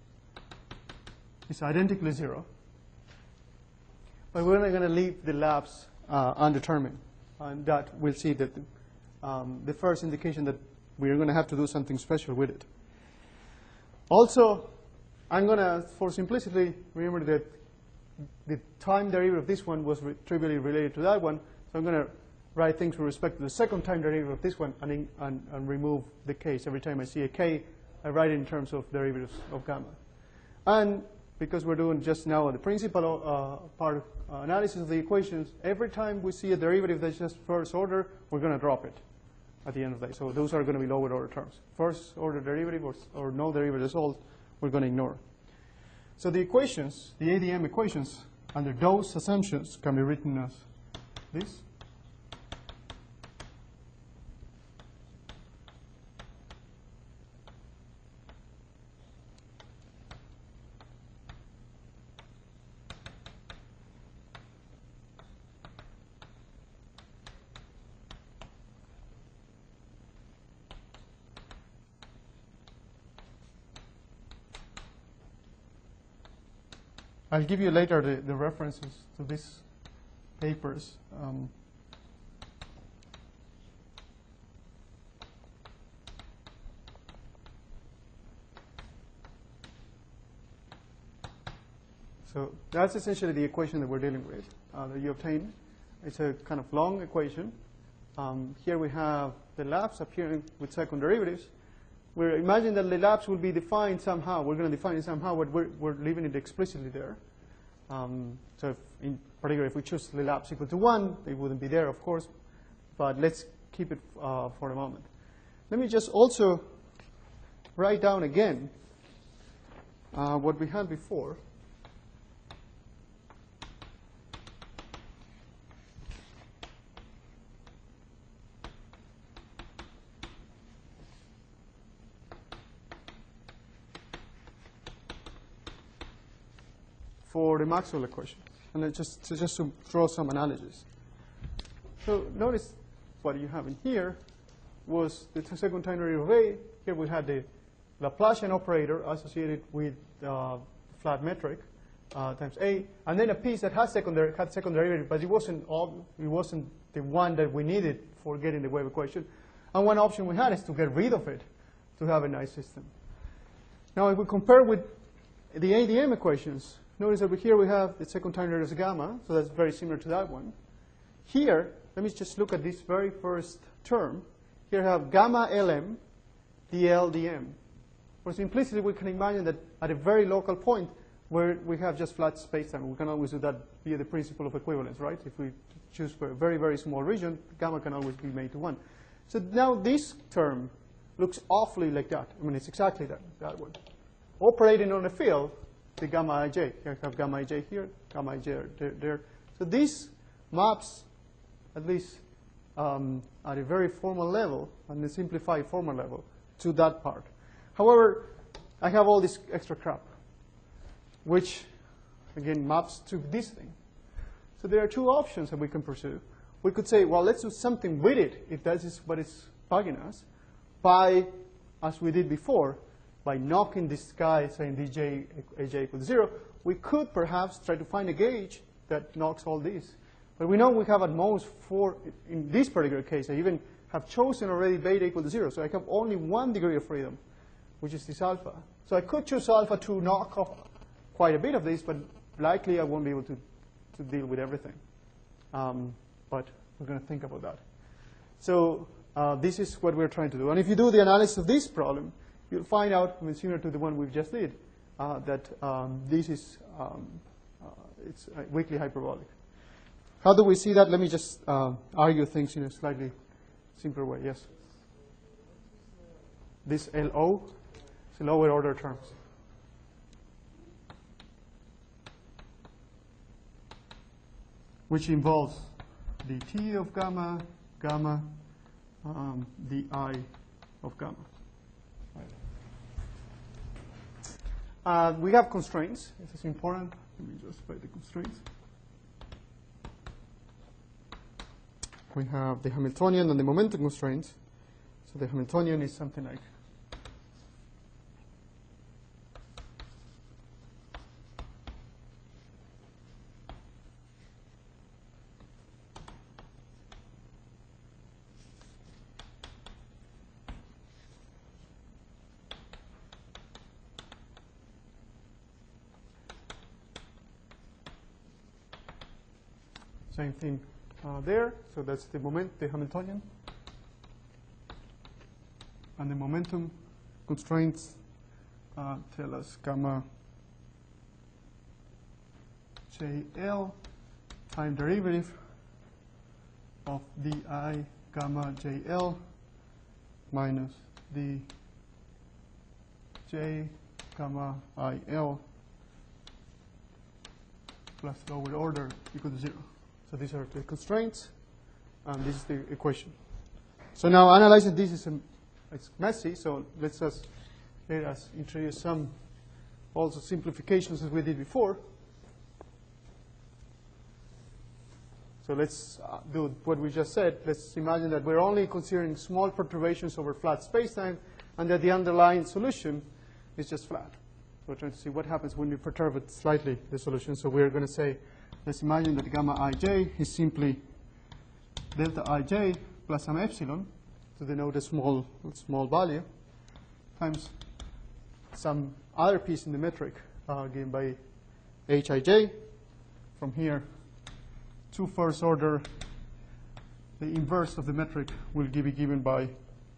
is identically zero, but we're going to leave the lapse uh, undetermined. And that we'll see that um, the first indication that we're going to have to do something special with it. Also, I'm going to, for simplicity, remember that the time derivative of this one was re trivially related to that one. So I'm going to write things with respect to the second time derivative of this one and, in, and, and remove the k's. Every time I see a k, I write it in terms of derivatives of gamma. And because we're doing just now the principal uh, part of uh, analysis of the equations, every time we see a derivative that's just first order, we're going to drop it at the end of the day. So those are going to be lower order terms. First order derivative or, or no derivative at all, we're going to ignore. So the equations, the A D M equations, under those assumptions can be written as this. I'll give you later the, the references to these papers. Um, so that's essentially the equation that we're dealing with, uh, that you obtain. It's a kind of long equation. Um, here we have the lapse appearing with second derivatives. We're imagining that the lapse will be defined somehow. We're going to define it somehow, but we're, we're leaving it explicitly there. Um, so if in particular, if we choose the lapse equal to one, it wouldn't be there, of course. But let's keep it uh, for the moment. Let me just also write down again uh, what we had before. For the Maxwell equation, and then just to, just to draw some analogies. So notice what you have in here was the second time derivative of A. Here we had the Laplacian operator associated with uh, flat metric uh, times A, and then a piece that has secondary had second derivative, but it wasn't all, it wasn't the one that we needed for getting the wave equation. And one option we had is to get rid of it to have a nice system. Now, if we compare with the A D M equations, notice over here we have the second time derivative of gamma, so that's very similar to that one. Here, let me just look at this very first term. Here I have gamma L M, D L, D M. For simplicity, we can imagine that at a very local point where we have just flat spacetime, we can always do that via the principle of equivalence, right? If we choose for a very, very small region, gamma can always be made to one. So now this term looks awfully like that. I mean, it's exactly that, that one. Operating on a field, the gamma ij. Here I have gamma ij here, gamma ij there, there. So this maps, at least um, at a very formal level, and a simplified formal level, to that part. However, I have all this extra crap, which, again, maps to this thing. So there are two options that we can pursue. We could say, well, let's do something with it, if that is what is bugging us, by, as we did before, by knocking this guy, saying dj aj equals zero, we could perhaps try to find a gauge that knocks all these. But we know we have at most four, in this particular case, I even have chosen already beta equal to zero, so I have only one degree of freedom which is this alpha. So I could choose alpha to knock off quite a bit of this, but likely I won't be able to, to deal with everything. Um, but we're going to think about that. So uh, this is what we're trying to do. And if you do the analysis of this problem, you'll find out, I mean, similar to the one we just did, uh, that um, this is um, uh, it's uh, weakly hyperbolic. How do we see that? Let me just uh, argue things in a slightly simpler way. Yes? This L O is lower order terms. Which involves the T of gamma, gamma, um, the I of gamma. Right. Uh, we have constraints. This is important. Let me just write the constraints. We have the Hamiltonian and the momentum constraints. So the Hamiltonian is something like same thing uh, there. So that's the moment, the Hamiltonian. And the momentum constraints uh, tell us gamma J L time derivative of di gamma J L minus the J gamma I L plus lower order equal to zero. So these are the constraints, and this is the equation. So now analyzing this is a, it's messy, so let's just let us introduce some also simplifications as we did before. So let's uh, do what we just said. Let's imagine that we're only considering small perturbations over flat spacetime, and that the underlying solution is just flat. We're trying to see what happens when we perturb it slightly, the solution. So we're going to say, let's imagine that gamma ij is simply delta ij plus some epsilon to denote a small, small value times some other piece in the metric uh, given by hij. From here, two first order, the inverse of the metric will be given by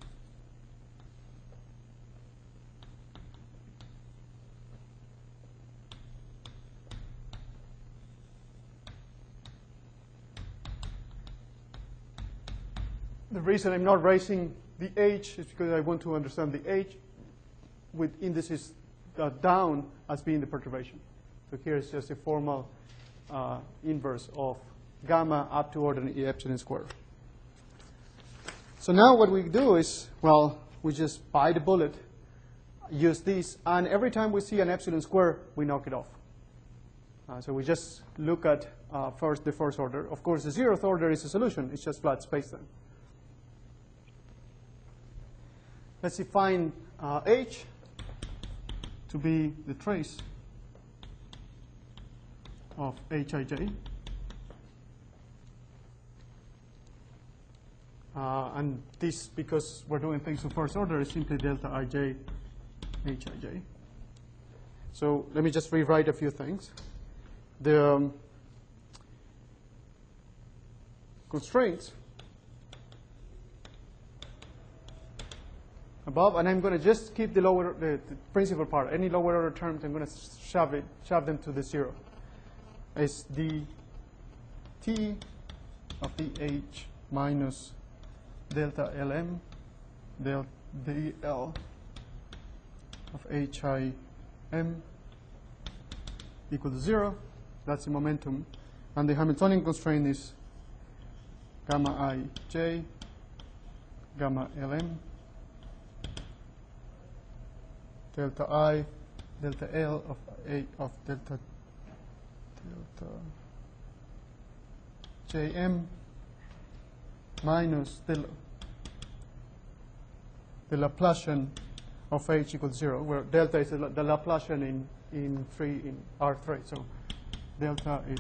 the reason I'm not raising the h is because I want to understand the h with indices uh, down as being the perturbation. So here is just a formal uh, inverse of gamma up to order e epsilon squared. So now what we do is, well, we just bite the bullet, use this, and every time we see an epsilon square, we knock it off. Uh, so we just look at uh, first the first order. Of course, the zeroth order is a solution. It's just flat spacetime. Let's define uh, H to be the trace of hij. Uh, and this, because we're doing things in first order, is simply delta ij hij. So let me just rewrite a few things. The um, constraints above, and I'm going to just keep the lower, the, the principal part. Any lower order terms, I'm going to shove it, shove them to the zero. Is the t of the h minus delta lm del dl of him equal to zero. That's the momentum, and the Hamiltonian constraint is gamma ij gamma lm delta I, delta L of A of delta delta Jm minus the, the Laplacian of H equals zero, where delta is the, the Laplacian in in three in R three. So delta is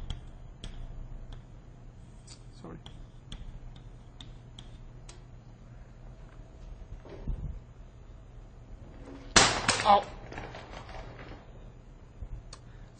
sorry.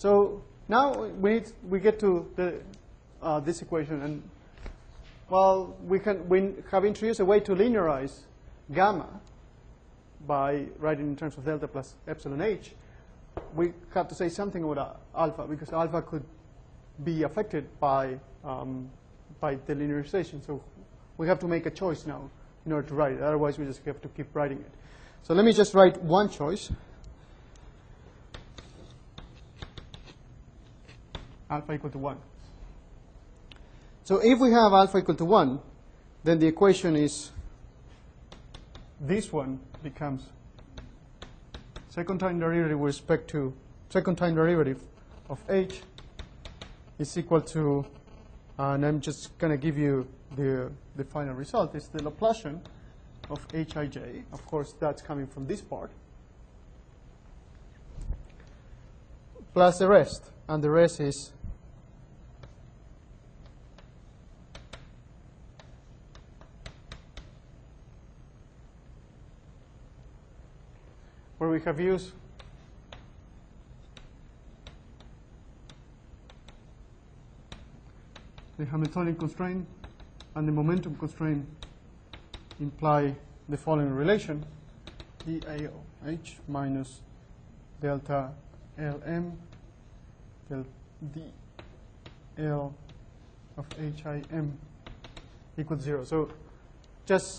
So now we need, we get to the, uh, this equation, and well, we can we have introduced a way to linearize gamma by writing in terms of delta plus epsilon h. We have to say something about alpha, because alpha could be affected by um, by the linearization. So we have to make a choice now in order to write it. Otherwise, we just have to keep writing it. So let me just write one choice. Alpha equal to one. So if we have alpha equal to one, then the equation is this one becomes second time derivative with respect to second time derivative of h is equal to, uh, and I'm just going to give you the, the final result. It's the Laplacian of hij. Of course, that's coming from this part, plus the rest. And the rest is where we have used the Hamiltonian constraint and the momentum constraint imply the following relation: d A O h minus delta L M del d L of H I M equals zero. So just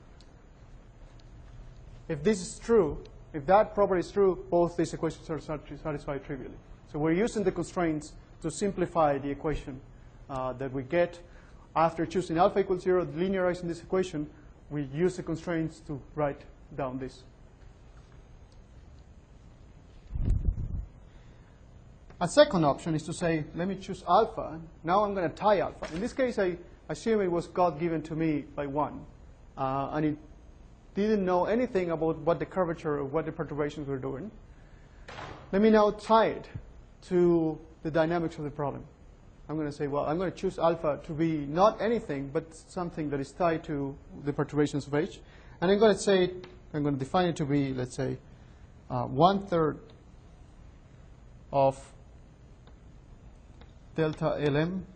if this is true, if that property is true, both these equations are satisfied trivially. So we're using the constraints to simplify the equation uh, that we get after choosing alpha equals zero, linearizing this equation. We use the constraints to write down this. A second option is to say, let me choose alpha. Now I'm going to tie alpha. In this case, I assume it was God given to me by one. Uh, and it didn't know anything about what the curvature or what the perturbations were doing. Let me now tie it to the dynamics of the problem. I'm going to say, well, I'm going to choose alpha to be not anything, but something that is tied to the perturbations of H. And I'm going to say, I'm going to define it to be, let's say, uh, one-third of delta L M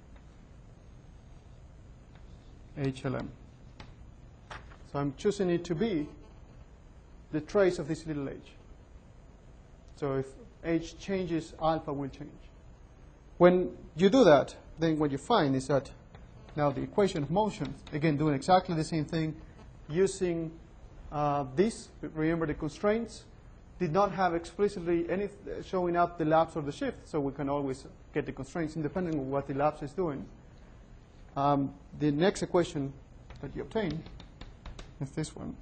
H L M. So I'm choosing it to be the trace of this little h. So if h changes, alpha will change. When you do that, then what you find is that now the equation of motion, again, doing exactly the same thing, using uh, this, remember the constraints, did not have explicitly any showing up the lapse or the shift, so we can always get the constraints independent of what the lapse is doing. Um, the next equation that you obtain is this one.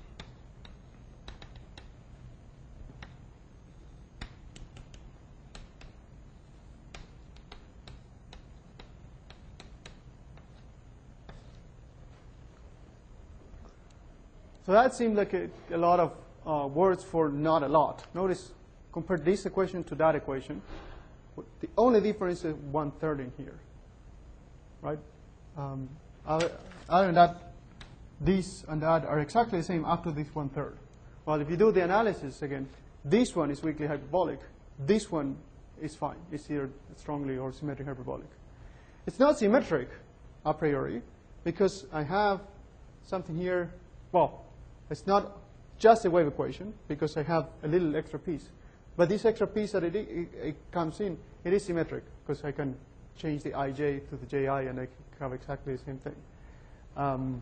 So that seemed like a, a lot of uh, words for not a lot. Notice, compare this equation to that equation. The only difference is one-third in here, right? Um, other, other than that, this and that are exactly the same up to this one-third. Well, if you do the analysis again, this one is weakly hyperbolic. This one is fine. It's either strongly or symmetric hyperbolic. It's not symmetric a priori because I have something here. Well, it's not just a wave equation because I have a little extra piece. But this extra piece that it, it, it comes in, it is symmetric because I can change the ij to the ji and I have exactly the same thing. Um,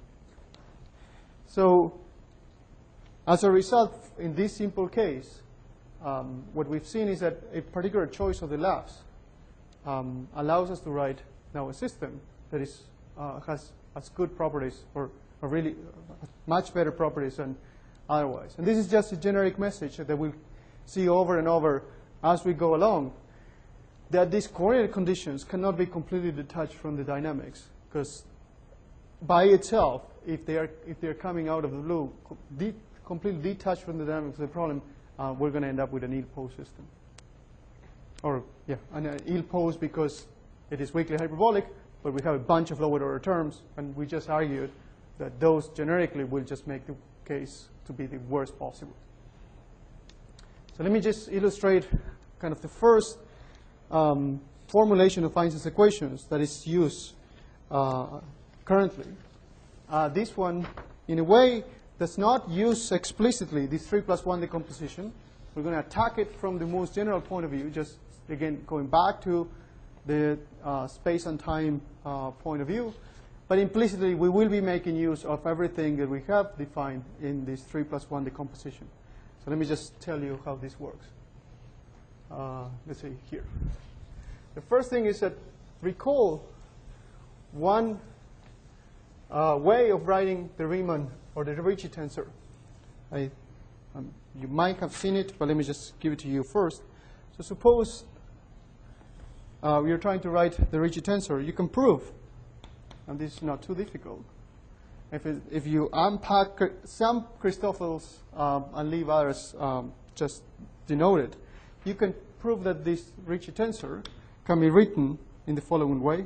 so as a result, in this simple case, um, what we've seen is that a particular choice of the lapse um, allows us to write now a system that is, uh, has, has good properties or, or really much better properties than otherwise. And this is just a generic message that we'll see over and over as we go along, that these coordinate conditions cannot be completely detached from the dynamics, because by itself, if they are if they are coming out of the blue, de completely detached from the dynamics of the problem, uh, we're going to end up with an ill-posed system. Or yeah, an ill-posed because it is weakly hyperbolic, but we have a bunch of lower order terms, and we just argued that those generically will just make the case to be the worst possible. So let me just illustrate kind of the first um, formulation of Einstein's equations that is used uh, currently. Uh, this one, in a way, does not use explicitly this three plus one decomposition. We're going to attack it from the most general point of view, just, again, going back to the uh, space and time uh, point of view. But implicitly, we will be making use of everything that we have defined in this three plus one decomposition. So let me just tell you how this works. Uh, let's see here. The first thing is that recall one uh, way of writing the Riemann or the Ricci tensor. I, um, you might have seen it, but let me just give it to you first. So suppose uh, we are trying to write the Ricci tensor. You can prove, and this is not too difficult, if, it, if you unpack some Christoffels um, and leave others um, just denoted, you can prove that this Ricci tensor can be written in the following way.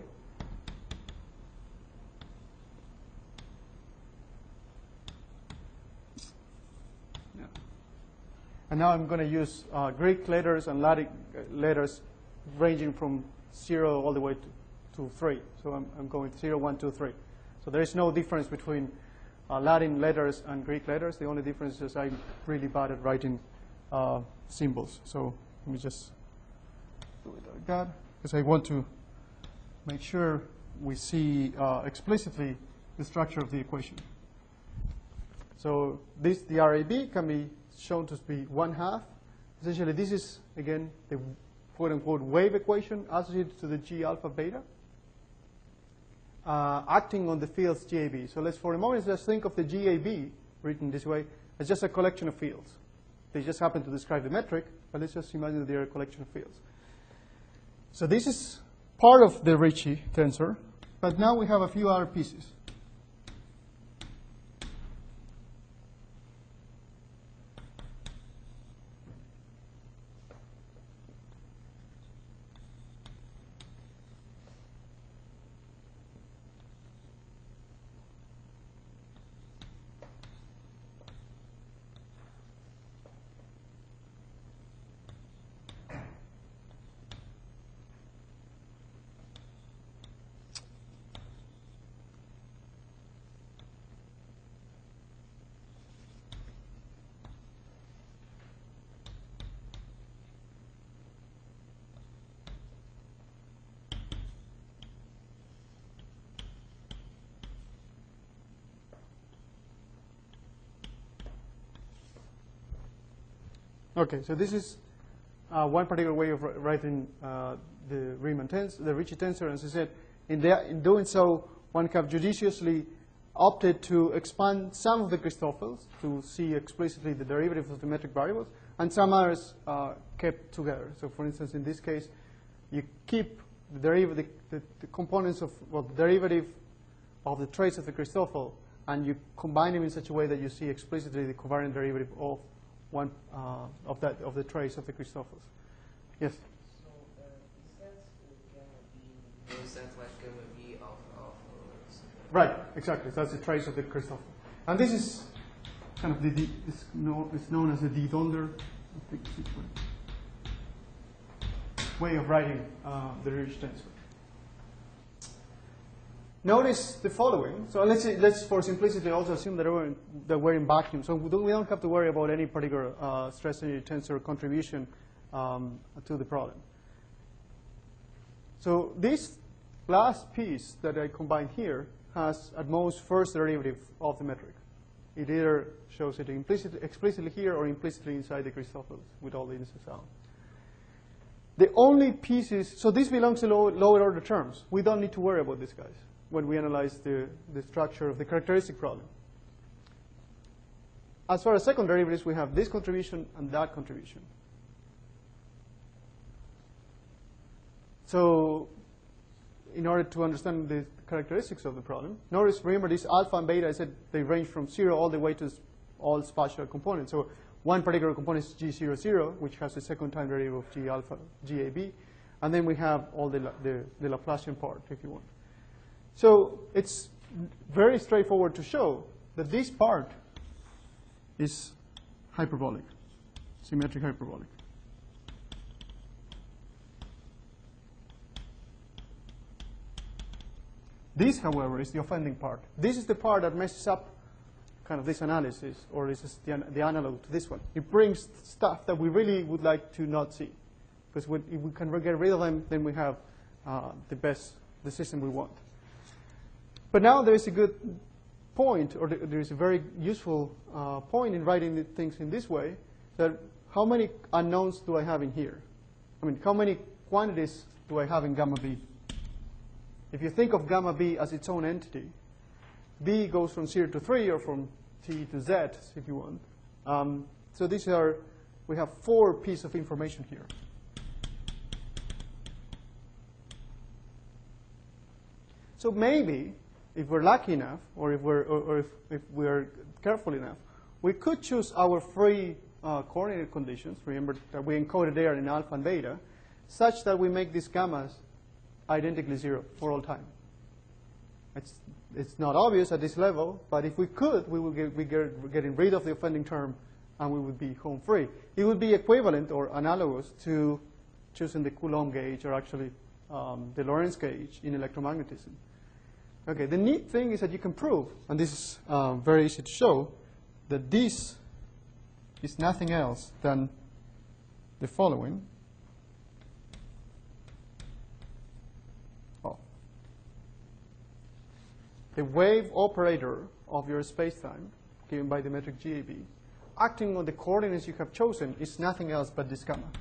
Yeah. And now I'm going to use uh, Greek letters and Latin letters ranging from zero all the way to, to three. So I'm, I'm going zero, one, two, three. So there is no difference between uh, Latin letters and Greek letters. The only difference is I'm really bad at writing uh, symbols. So let me just do it like that, because I want to make sure we see uh, explicitly the structure of the equation. So this, the R A B, can be shown to be one half. Essentially, this is, again, the quote-unquote wave equation associated to the G alpha beta, uh, acting on the fields G A B. So let's, for a moment, let's think of the G A B, written this way, as just a collection of fields. They just happen to describe the metric, but let's just imagine that they're a collection of fields. So this is part of the Ricci tensor, but now we have a few other pieces. Okay, so this is uh, one particular way of writing uh, the Riemann tensor, the Ricci tensor. As I said, in, the, in doing so, one have judiciously opted to expand some of the Christoffels to see explicitly the derivative of the metric variables, and some others uh, kept together. So, for instance, in this case, you keep the derivative, the, the, the components of well, the derivative of the trace of the Christoffel, and you combine them in such a way that you see explicitly the covariant derivative of one uh, of that of the trace of the Christoffels. Yes. So uh, is that gamma B? Is that like gamma B of of? Right. Exactly. That's the trace of the Christoffel, and this is kind of the, the it's, no, it's known as the de Donder way of writing uh, the Ricci tensor. Notice the following. So let's say, let's for simplicity also assume that we're in, that we're in vacuum. So we don't, we don't have to worry about any particular uh, stress energy tensor contribution um, to the problem. So this last piece that I combined here has at most first derivative of the metric. It either shows it implicitly, explicitly here or implicitly inside the Christoffels with all the indices out. The only pieces, so this belongs to low, lower order terms. We don't need to worry about these guys when we analyze the, the structure of the characteristic problem. As far as second derivatives, we have this contribution and that contribution. So in order to understand the characteristics of the problem, notice, remember, these alpha and beta, I said they range from zero all the way to all spatial components. So one particular component is G zero zero, which has the second time derivative of G alpha, G A B. And then we have all the, the, the Laplacian part, if you want. So it's very straightforward to show that this part is hyperbolic, symmetric hyperbolic. This, however, is the offending part. This is the part that messes up kind of this analysis, or this is the, the analog to this one. It brings stuff that we really would like to not see. Because when, if we can get rid of them, then we have uh, the best, the system we want. But now there is a good point, or there is a very useful uh, point in writing the things in this way, that how many unknowns do I have in here? I mean, how many quantities do I have in gamma b? If you think of gamma b as its own entity, b goes from zero to three, or from t to z, if you want. Um, so these are, we have four pieces of information here. So maybe, if we're lucky enough, or if we're, or, or if, if we're careful enough, we could choose our free uh, coordinate conditions. Remember that we encoded there in alpha and beta, such that we make these gammas identically zero for all time. It's, it's not obvious at this level, but if we could, we would get, we get getting rid of the offending term, and we would be home free. It would be equivalent or analogous to choosing the Coulomb gauge, or actually um, the Lorentz gauge in electromagnetism. Okay, the neat thing is that you can prove, and this is uh, very easy to show, that this is nothing else than the following. Oh. The wave operator of your spacetime, given by the metric G A B, acting on the coordinates you have chosen, is nothing else but this gamma.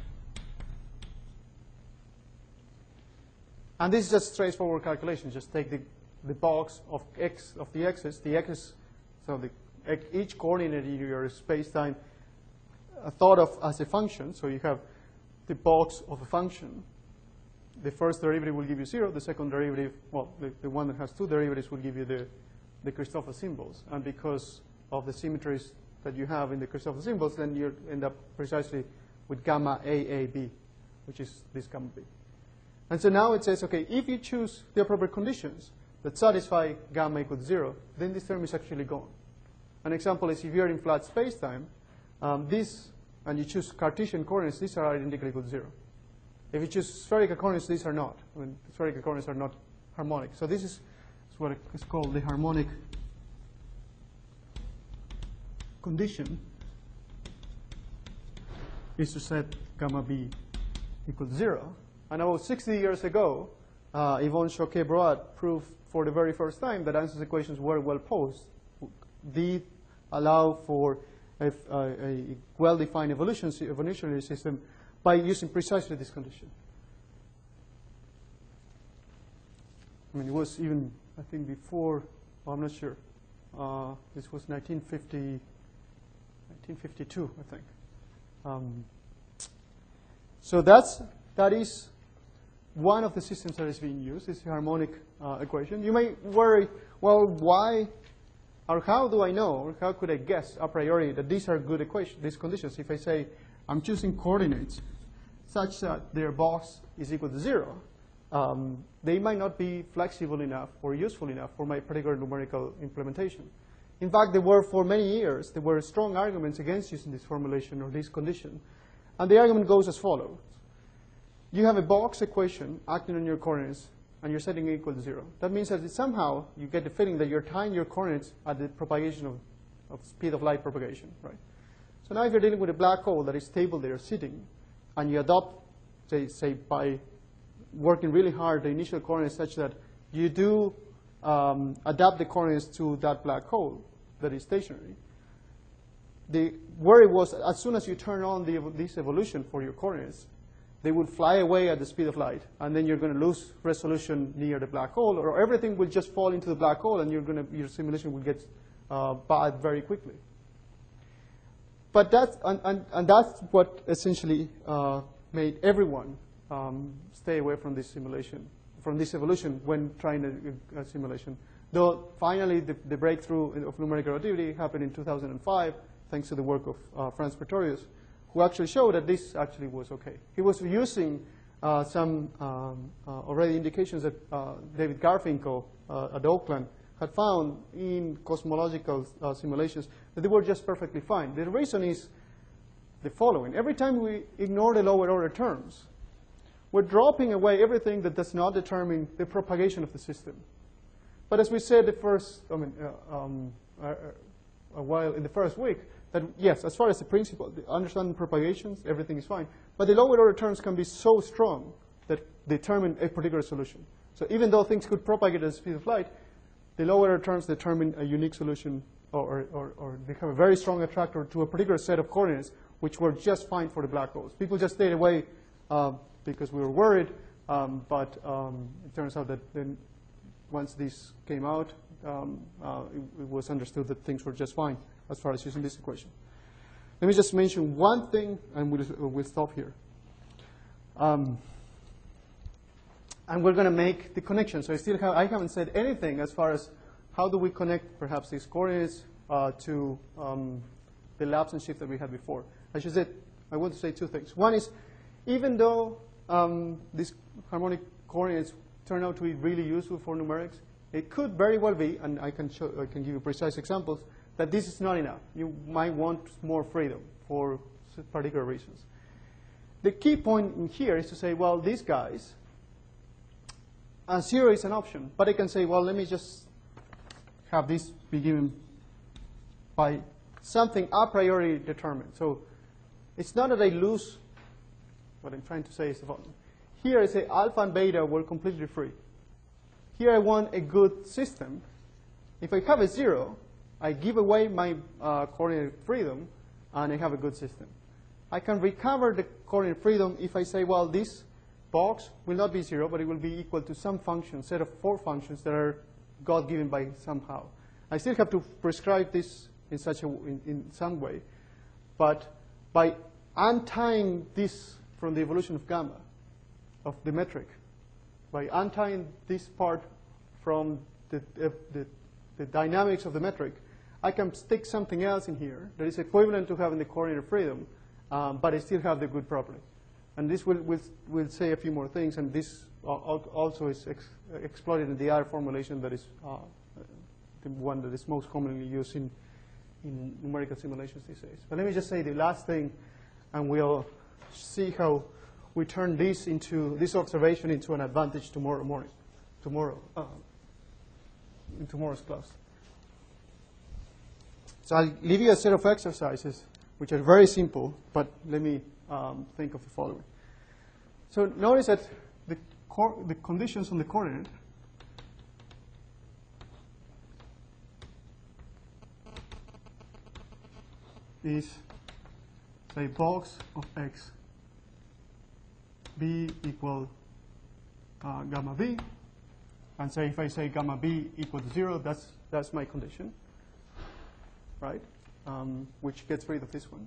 And this is just straightforward calculation. Just take the the box of x of the x's, the x's, so the each coordinate in your space-time uh, thought of as a function. So you have the box of a function. The first derivative will give you zero. The second derivative, well, the, the one that has two derivatives will give you the the Christoffel symbols. And because of the symmetries that you have in the Christoffel symbols, then you end up precisely with gamma A A B, which is this gamma B. And so now it says, okay, if you choose the appropriate conditions that satisfy gamma equals zero, then this term is actually gone. An example is if you're in flat space-time, um, this, and you choose Cartesian coordinates, these are identically equal to zero. If you choose spherical coordinates, these are not. I mean, spherical coordinates are not harmonic. So this is what is called the harmonic condition, is to set gamma b equals zero. And about sixty years ago, uh, Yvonne Choquet-Broad proved for the very first time that Ansys equations were well posed, did allow for a, a, a well-defined evolution, evolutionary system by using precisely this condition. I mean, it was even, I think, before, well, I'm not sure. Uh, this was nineteen fifty, nineteen fifty-two, I think. Um, so that's, that is one of the systems that is being used, is the harmonic uh, equation. You may worry, well, why, or how do I know, or how could I guess a priori that these are good equations, these conditions? If I say I'm choosing coordinates such that their box is equal to zero, um, they might not be flexible enough or useful enough for my particular numerical implementation. In fact, there were, for many years, there were strong arguments against using this formulation or this condition. And the argument goes as follows. You have a box equation acting on your coordinates, and you're setting it equal to zero. That means that somehow you get the feeling that you're tying your coordinates at the propagation of, of speed of light propagation, right? So now if you're dealing with a black hole that is stable there sitting, and you adopt, say, say by working really hard the initial coordinates such that you do um, adapt the coordinates to that black hole that is stationary, the worry was as soon as you turn on the, this evolution for your coordinates, they would fly away at the speed of light, and then you're going to lose resolution near the black hole, or everything will just fall into the black hole, and you're going to, your simulation will get uh, bad very quickly. But that's, and, and, and that's what essentially uh, made everyone um, stay away from this simulation, from this evolution when trying a, a simulation. Though finally the, the breakthrough of numerical relativity happened in two thousand five, thanks to the work of uh, Franz Pretorius, who actually showed that this actually was okay. He was using uh, some um, uh, already indications that uh, David Garfinkel uh, at Oakland had found in cosmological uh, simulations that they were just perfectly fine. The reason is the following. Every time we ignore the lower order terms, we're dropping away everything that does not determine the propagation of the system. But as we said the first, I mean, uh, um, uh, a while in the first week, that yes, as far as the principle, the understanding propagations, everything is fine. But the lower order terms can be so strong that determine a particular solution. So even though things could propagate at the speed of light, the lower order terms determine a unique solution, or, or, or become a very strong attractor to a particular set of coordinates, which were just fine for the black holes. People just stayed away uh, because we were worried, um, but um, it turns out that then once these came out, um, uh, it, it was understood that things were just fine as far as using this equation. Let me just mention one thing, and we'll, we'll stop here. Um, and we're going to make the connection. So I still have, I haven't said anything as far as how do we connect perhaps these coordinates uh, to um, the lapse and shift that we had before. I should say, I want to say two things. One is, even though um, these harmonic coordinates turn out to be really useful for numerics, it could very well be, and I can, show, I can give you precise examples, that this is not enough. You might want more freedom for particular reasons. The key point in here is to say, well, these guys, and zero is an option. But I can say, well, let me just have this be given by something a priori determined. So it's not that I lose. What I'm trying to say is the following. Here I say alpha and beta were completely free. Here I want a good system. If I have a zero, I give away my uh, coordinate freedom, and I have a good system. I can recover the coordinate freedom if I say, well, this box will not be zero, but it will be equal to some function, set of four functions that are God-given by somehow. I still have to prescribe this in such a in, in some way, but by untying this from the evolution of gamma, of the metric, by untying this part from the, uh, the, the dynamics of the metric, I can stick something else in here that is equivalent to having the coordinate freedom, um, but I still have the good property. And this will, will, will say a few more things, and this also is ex exploited in the other formulation that is uh, the one that is most commonly used in, in numerical simulations these days. But let me just say the last thing, and we'll see how we turn this into this observation into an advantage tomorrow morning, tomorrow, uh, in tomorrow's class. So I'll leave you a set of exercises which are very simple, but let me um, think of the following. So notice that the, the conditions on the coordinate is, say, box of x, b equal uh, gamma b, and say if I say gamma b equal to zero, that's that's my condition, right? Um, which gets rid of this one.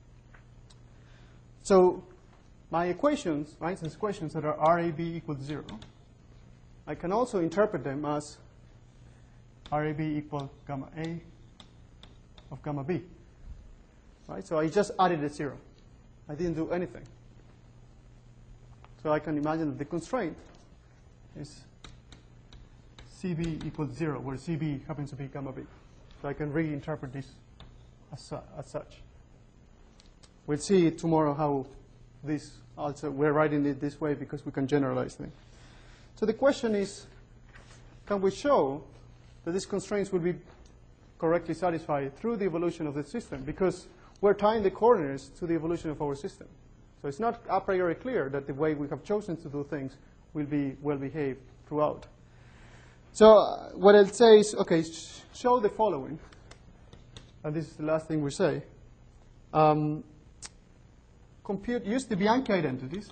So my equations, Einstein's equations that are R A B equal to zero, I can also interpret them as R A B equal gamma A of gamma B. Right? So I just added a zero. I didn't do anything. So I can imagine that the constraint is C B equals zero, where C B happens to be gamma B. So I can reinterpret this as, su as such. We'll see tomorrow how this also, we're writing it this way because we can generalize things. So the question is, can we show that these constraints will be correctly satisfied through the evolution of the system? Because we're tying the coordinates to the evolution of our system. So it's not a priori clear that the way we have chosen to do things will be well behaved throughout. So uh, what I'll say is, okay, sh show the following. And this is the last thing we say. Um, compute, use the Bianchi identities.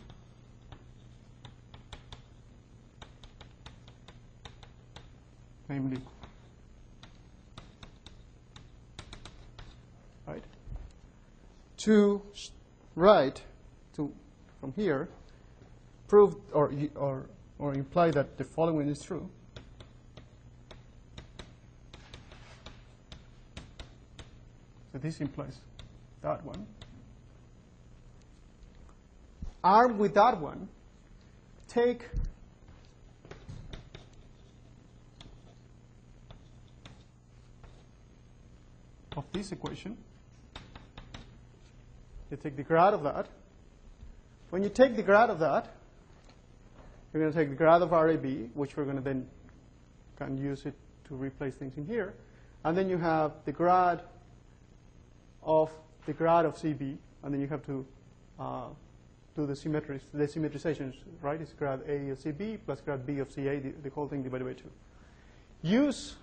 Namely, right, to write to from here, prove or or or imply that the following is true. So this implies that one. Armed with that one, take of this equation. You take the grad of that. When you take the grad of that, you're going to take the grad of R A B, which we're going to then can use it to replace things in here. And then you have the grad of the grad of C B, and then you have to uh, do the symmetries, the symmetrizations, right? It's grad A of C B plus grad B of C A, the, the whole thing divided by two. Use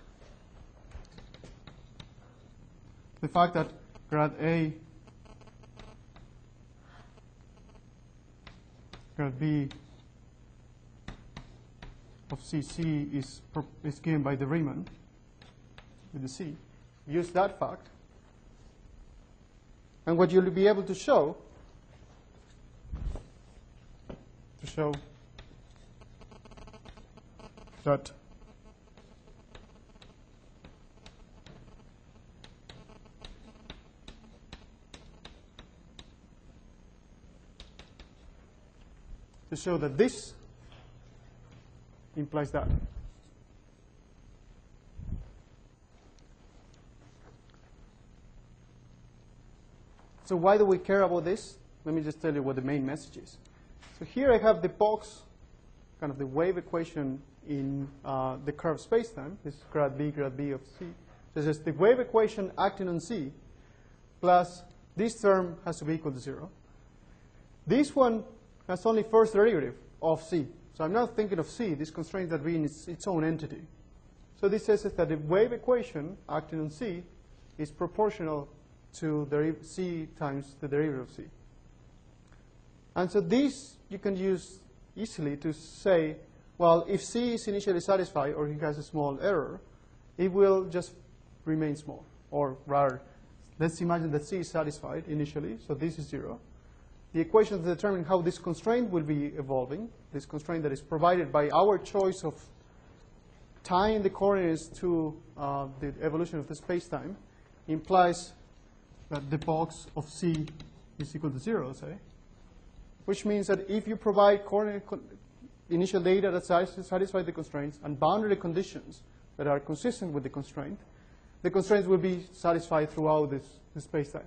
the fact that grad A, grad B of C C is, is given by the Riemann with the C. Use that fact. And what you'll be able to show, to show that to show that this implies that. So why do we care about this? Let me just tell you what the main message is. So here I have the box, kind of the wave equation in uh, the curved spacetime. This is grad B, grad B of C. This is the wave equation acting on C, plus this term has to be equal to zero. This one has only first derivative of C. So I'm not thinking of C, this constraint that being its, its own entity. So this says that the wave equation acting on C is proportional to C times the derivative of C. And so this you can use easily to say, well, if C is initially satisfied or it has a small error, it will just remain small. Or rather, let's imagine that C is satisfied initially, so this is zero. The equations determine how this constraint will be evolving, this constraint that is provided by our choice of tying the coordinates to uh, the evolution of the space-time, implies that the box of C is equal to zero, say, which means that if you provide coordinate con initial data that satisfy the constraints and boundary conditions that are consistent with the constraint, the constraints will be satisfied throughout this, this space-time.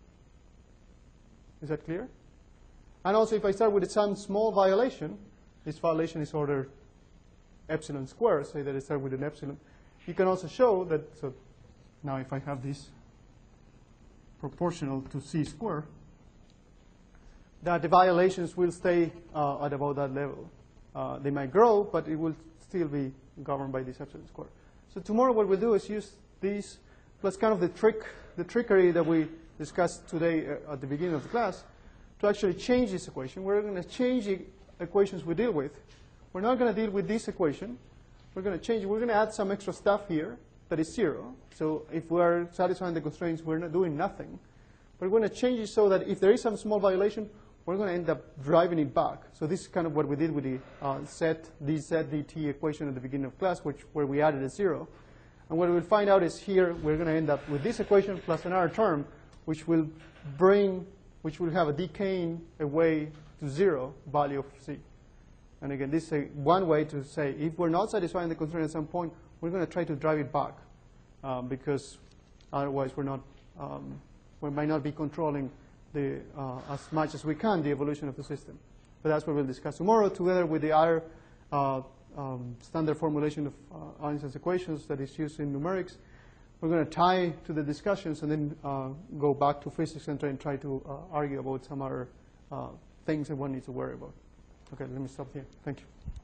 Is that clear? And also, if I start with some small violation, this violation is ordered epsilon squared, say that I start with an epsilon, you can also show that, so now if I have this proportional to C squared, that the violations will stay uh, at about that level. Uh, they might grow, but it will still be governed by this epsilon squared. So tomorrow what we'll do is use these, plus kind of the trick, the trickery that we discussed today uh, at the beginning of the class, to actually change this equation. We're going to change the equations we deal with. We're not going to deal with this equation. We're going to change it. We're going to add some extra stuff here that is zero. So if we're satisfying the constraints, we're not doing nothing. We're going to change it so that if there is some small violation, we're going to end up driving it back. So this is kind of what we did with the uh, set dz dt equation at the beginning of class, which where we added a zero. And what we'll find out is here we're going to end up with this equation plus another term, which will bring, which will have a decaying away to zero value of C. And again, this is a, one way to say if we're not satisfying the constraint at some point, we're going to try to drive it back um, because otherwise we're not, um, we might not be controlling the, uh, as much as we can the evolution of the system. But that's what we'll discuss tomorrow, together with the other uh, um, standard formulation of uh, Einstein's equations that is used in numerics. We're going to tie to the discussions and then uh, go back to physics and try and try to uh, argue about some other uh, things that one needs to worry about. Okay, let me stop here. Thank you.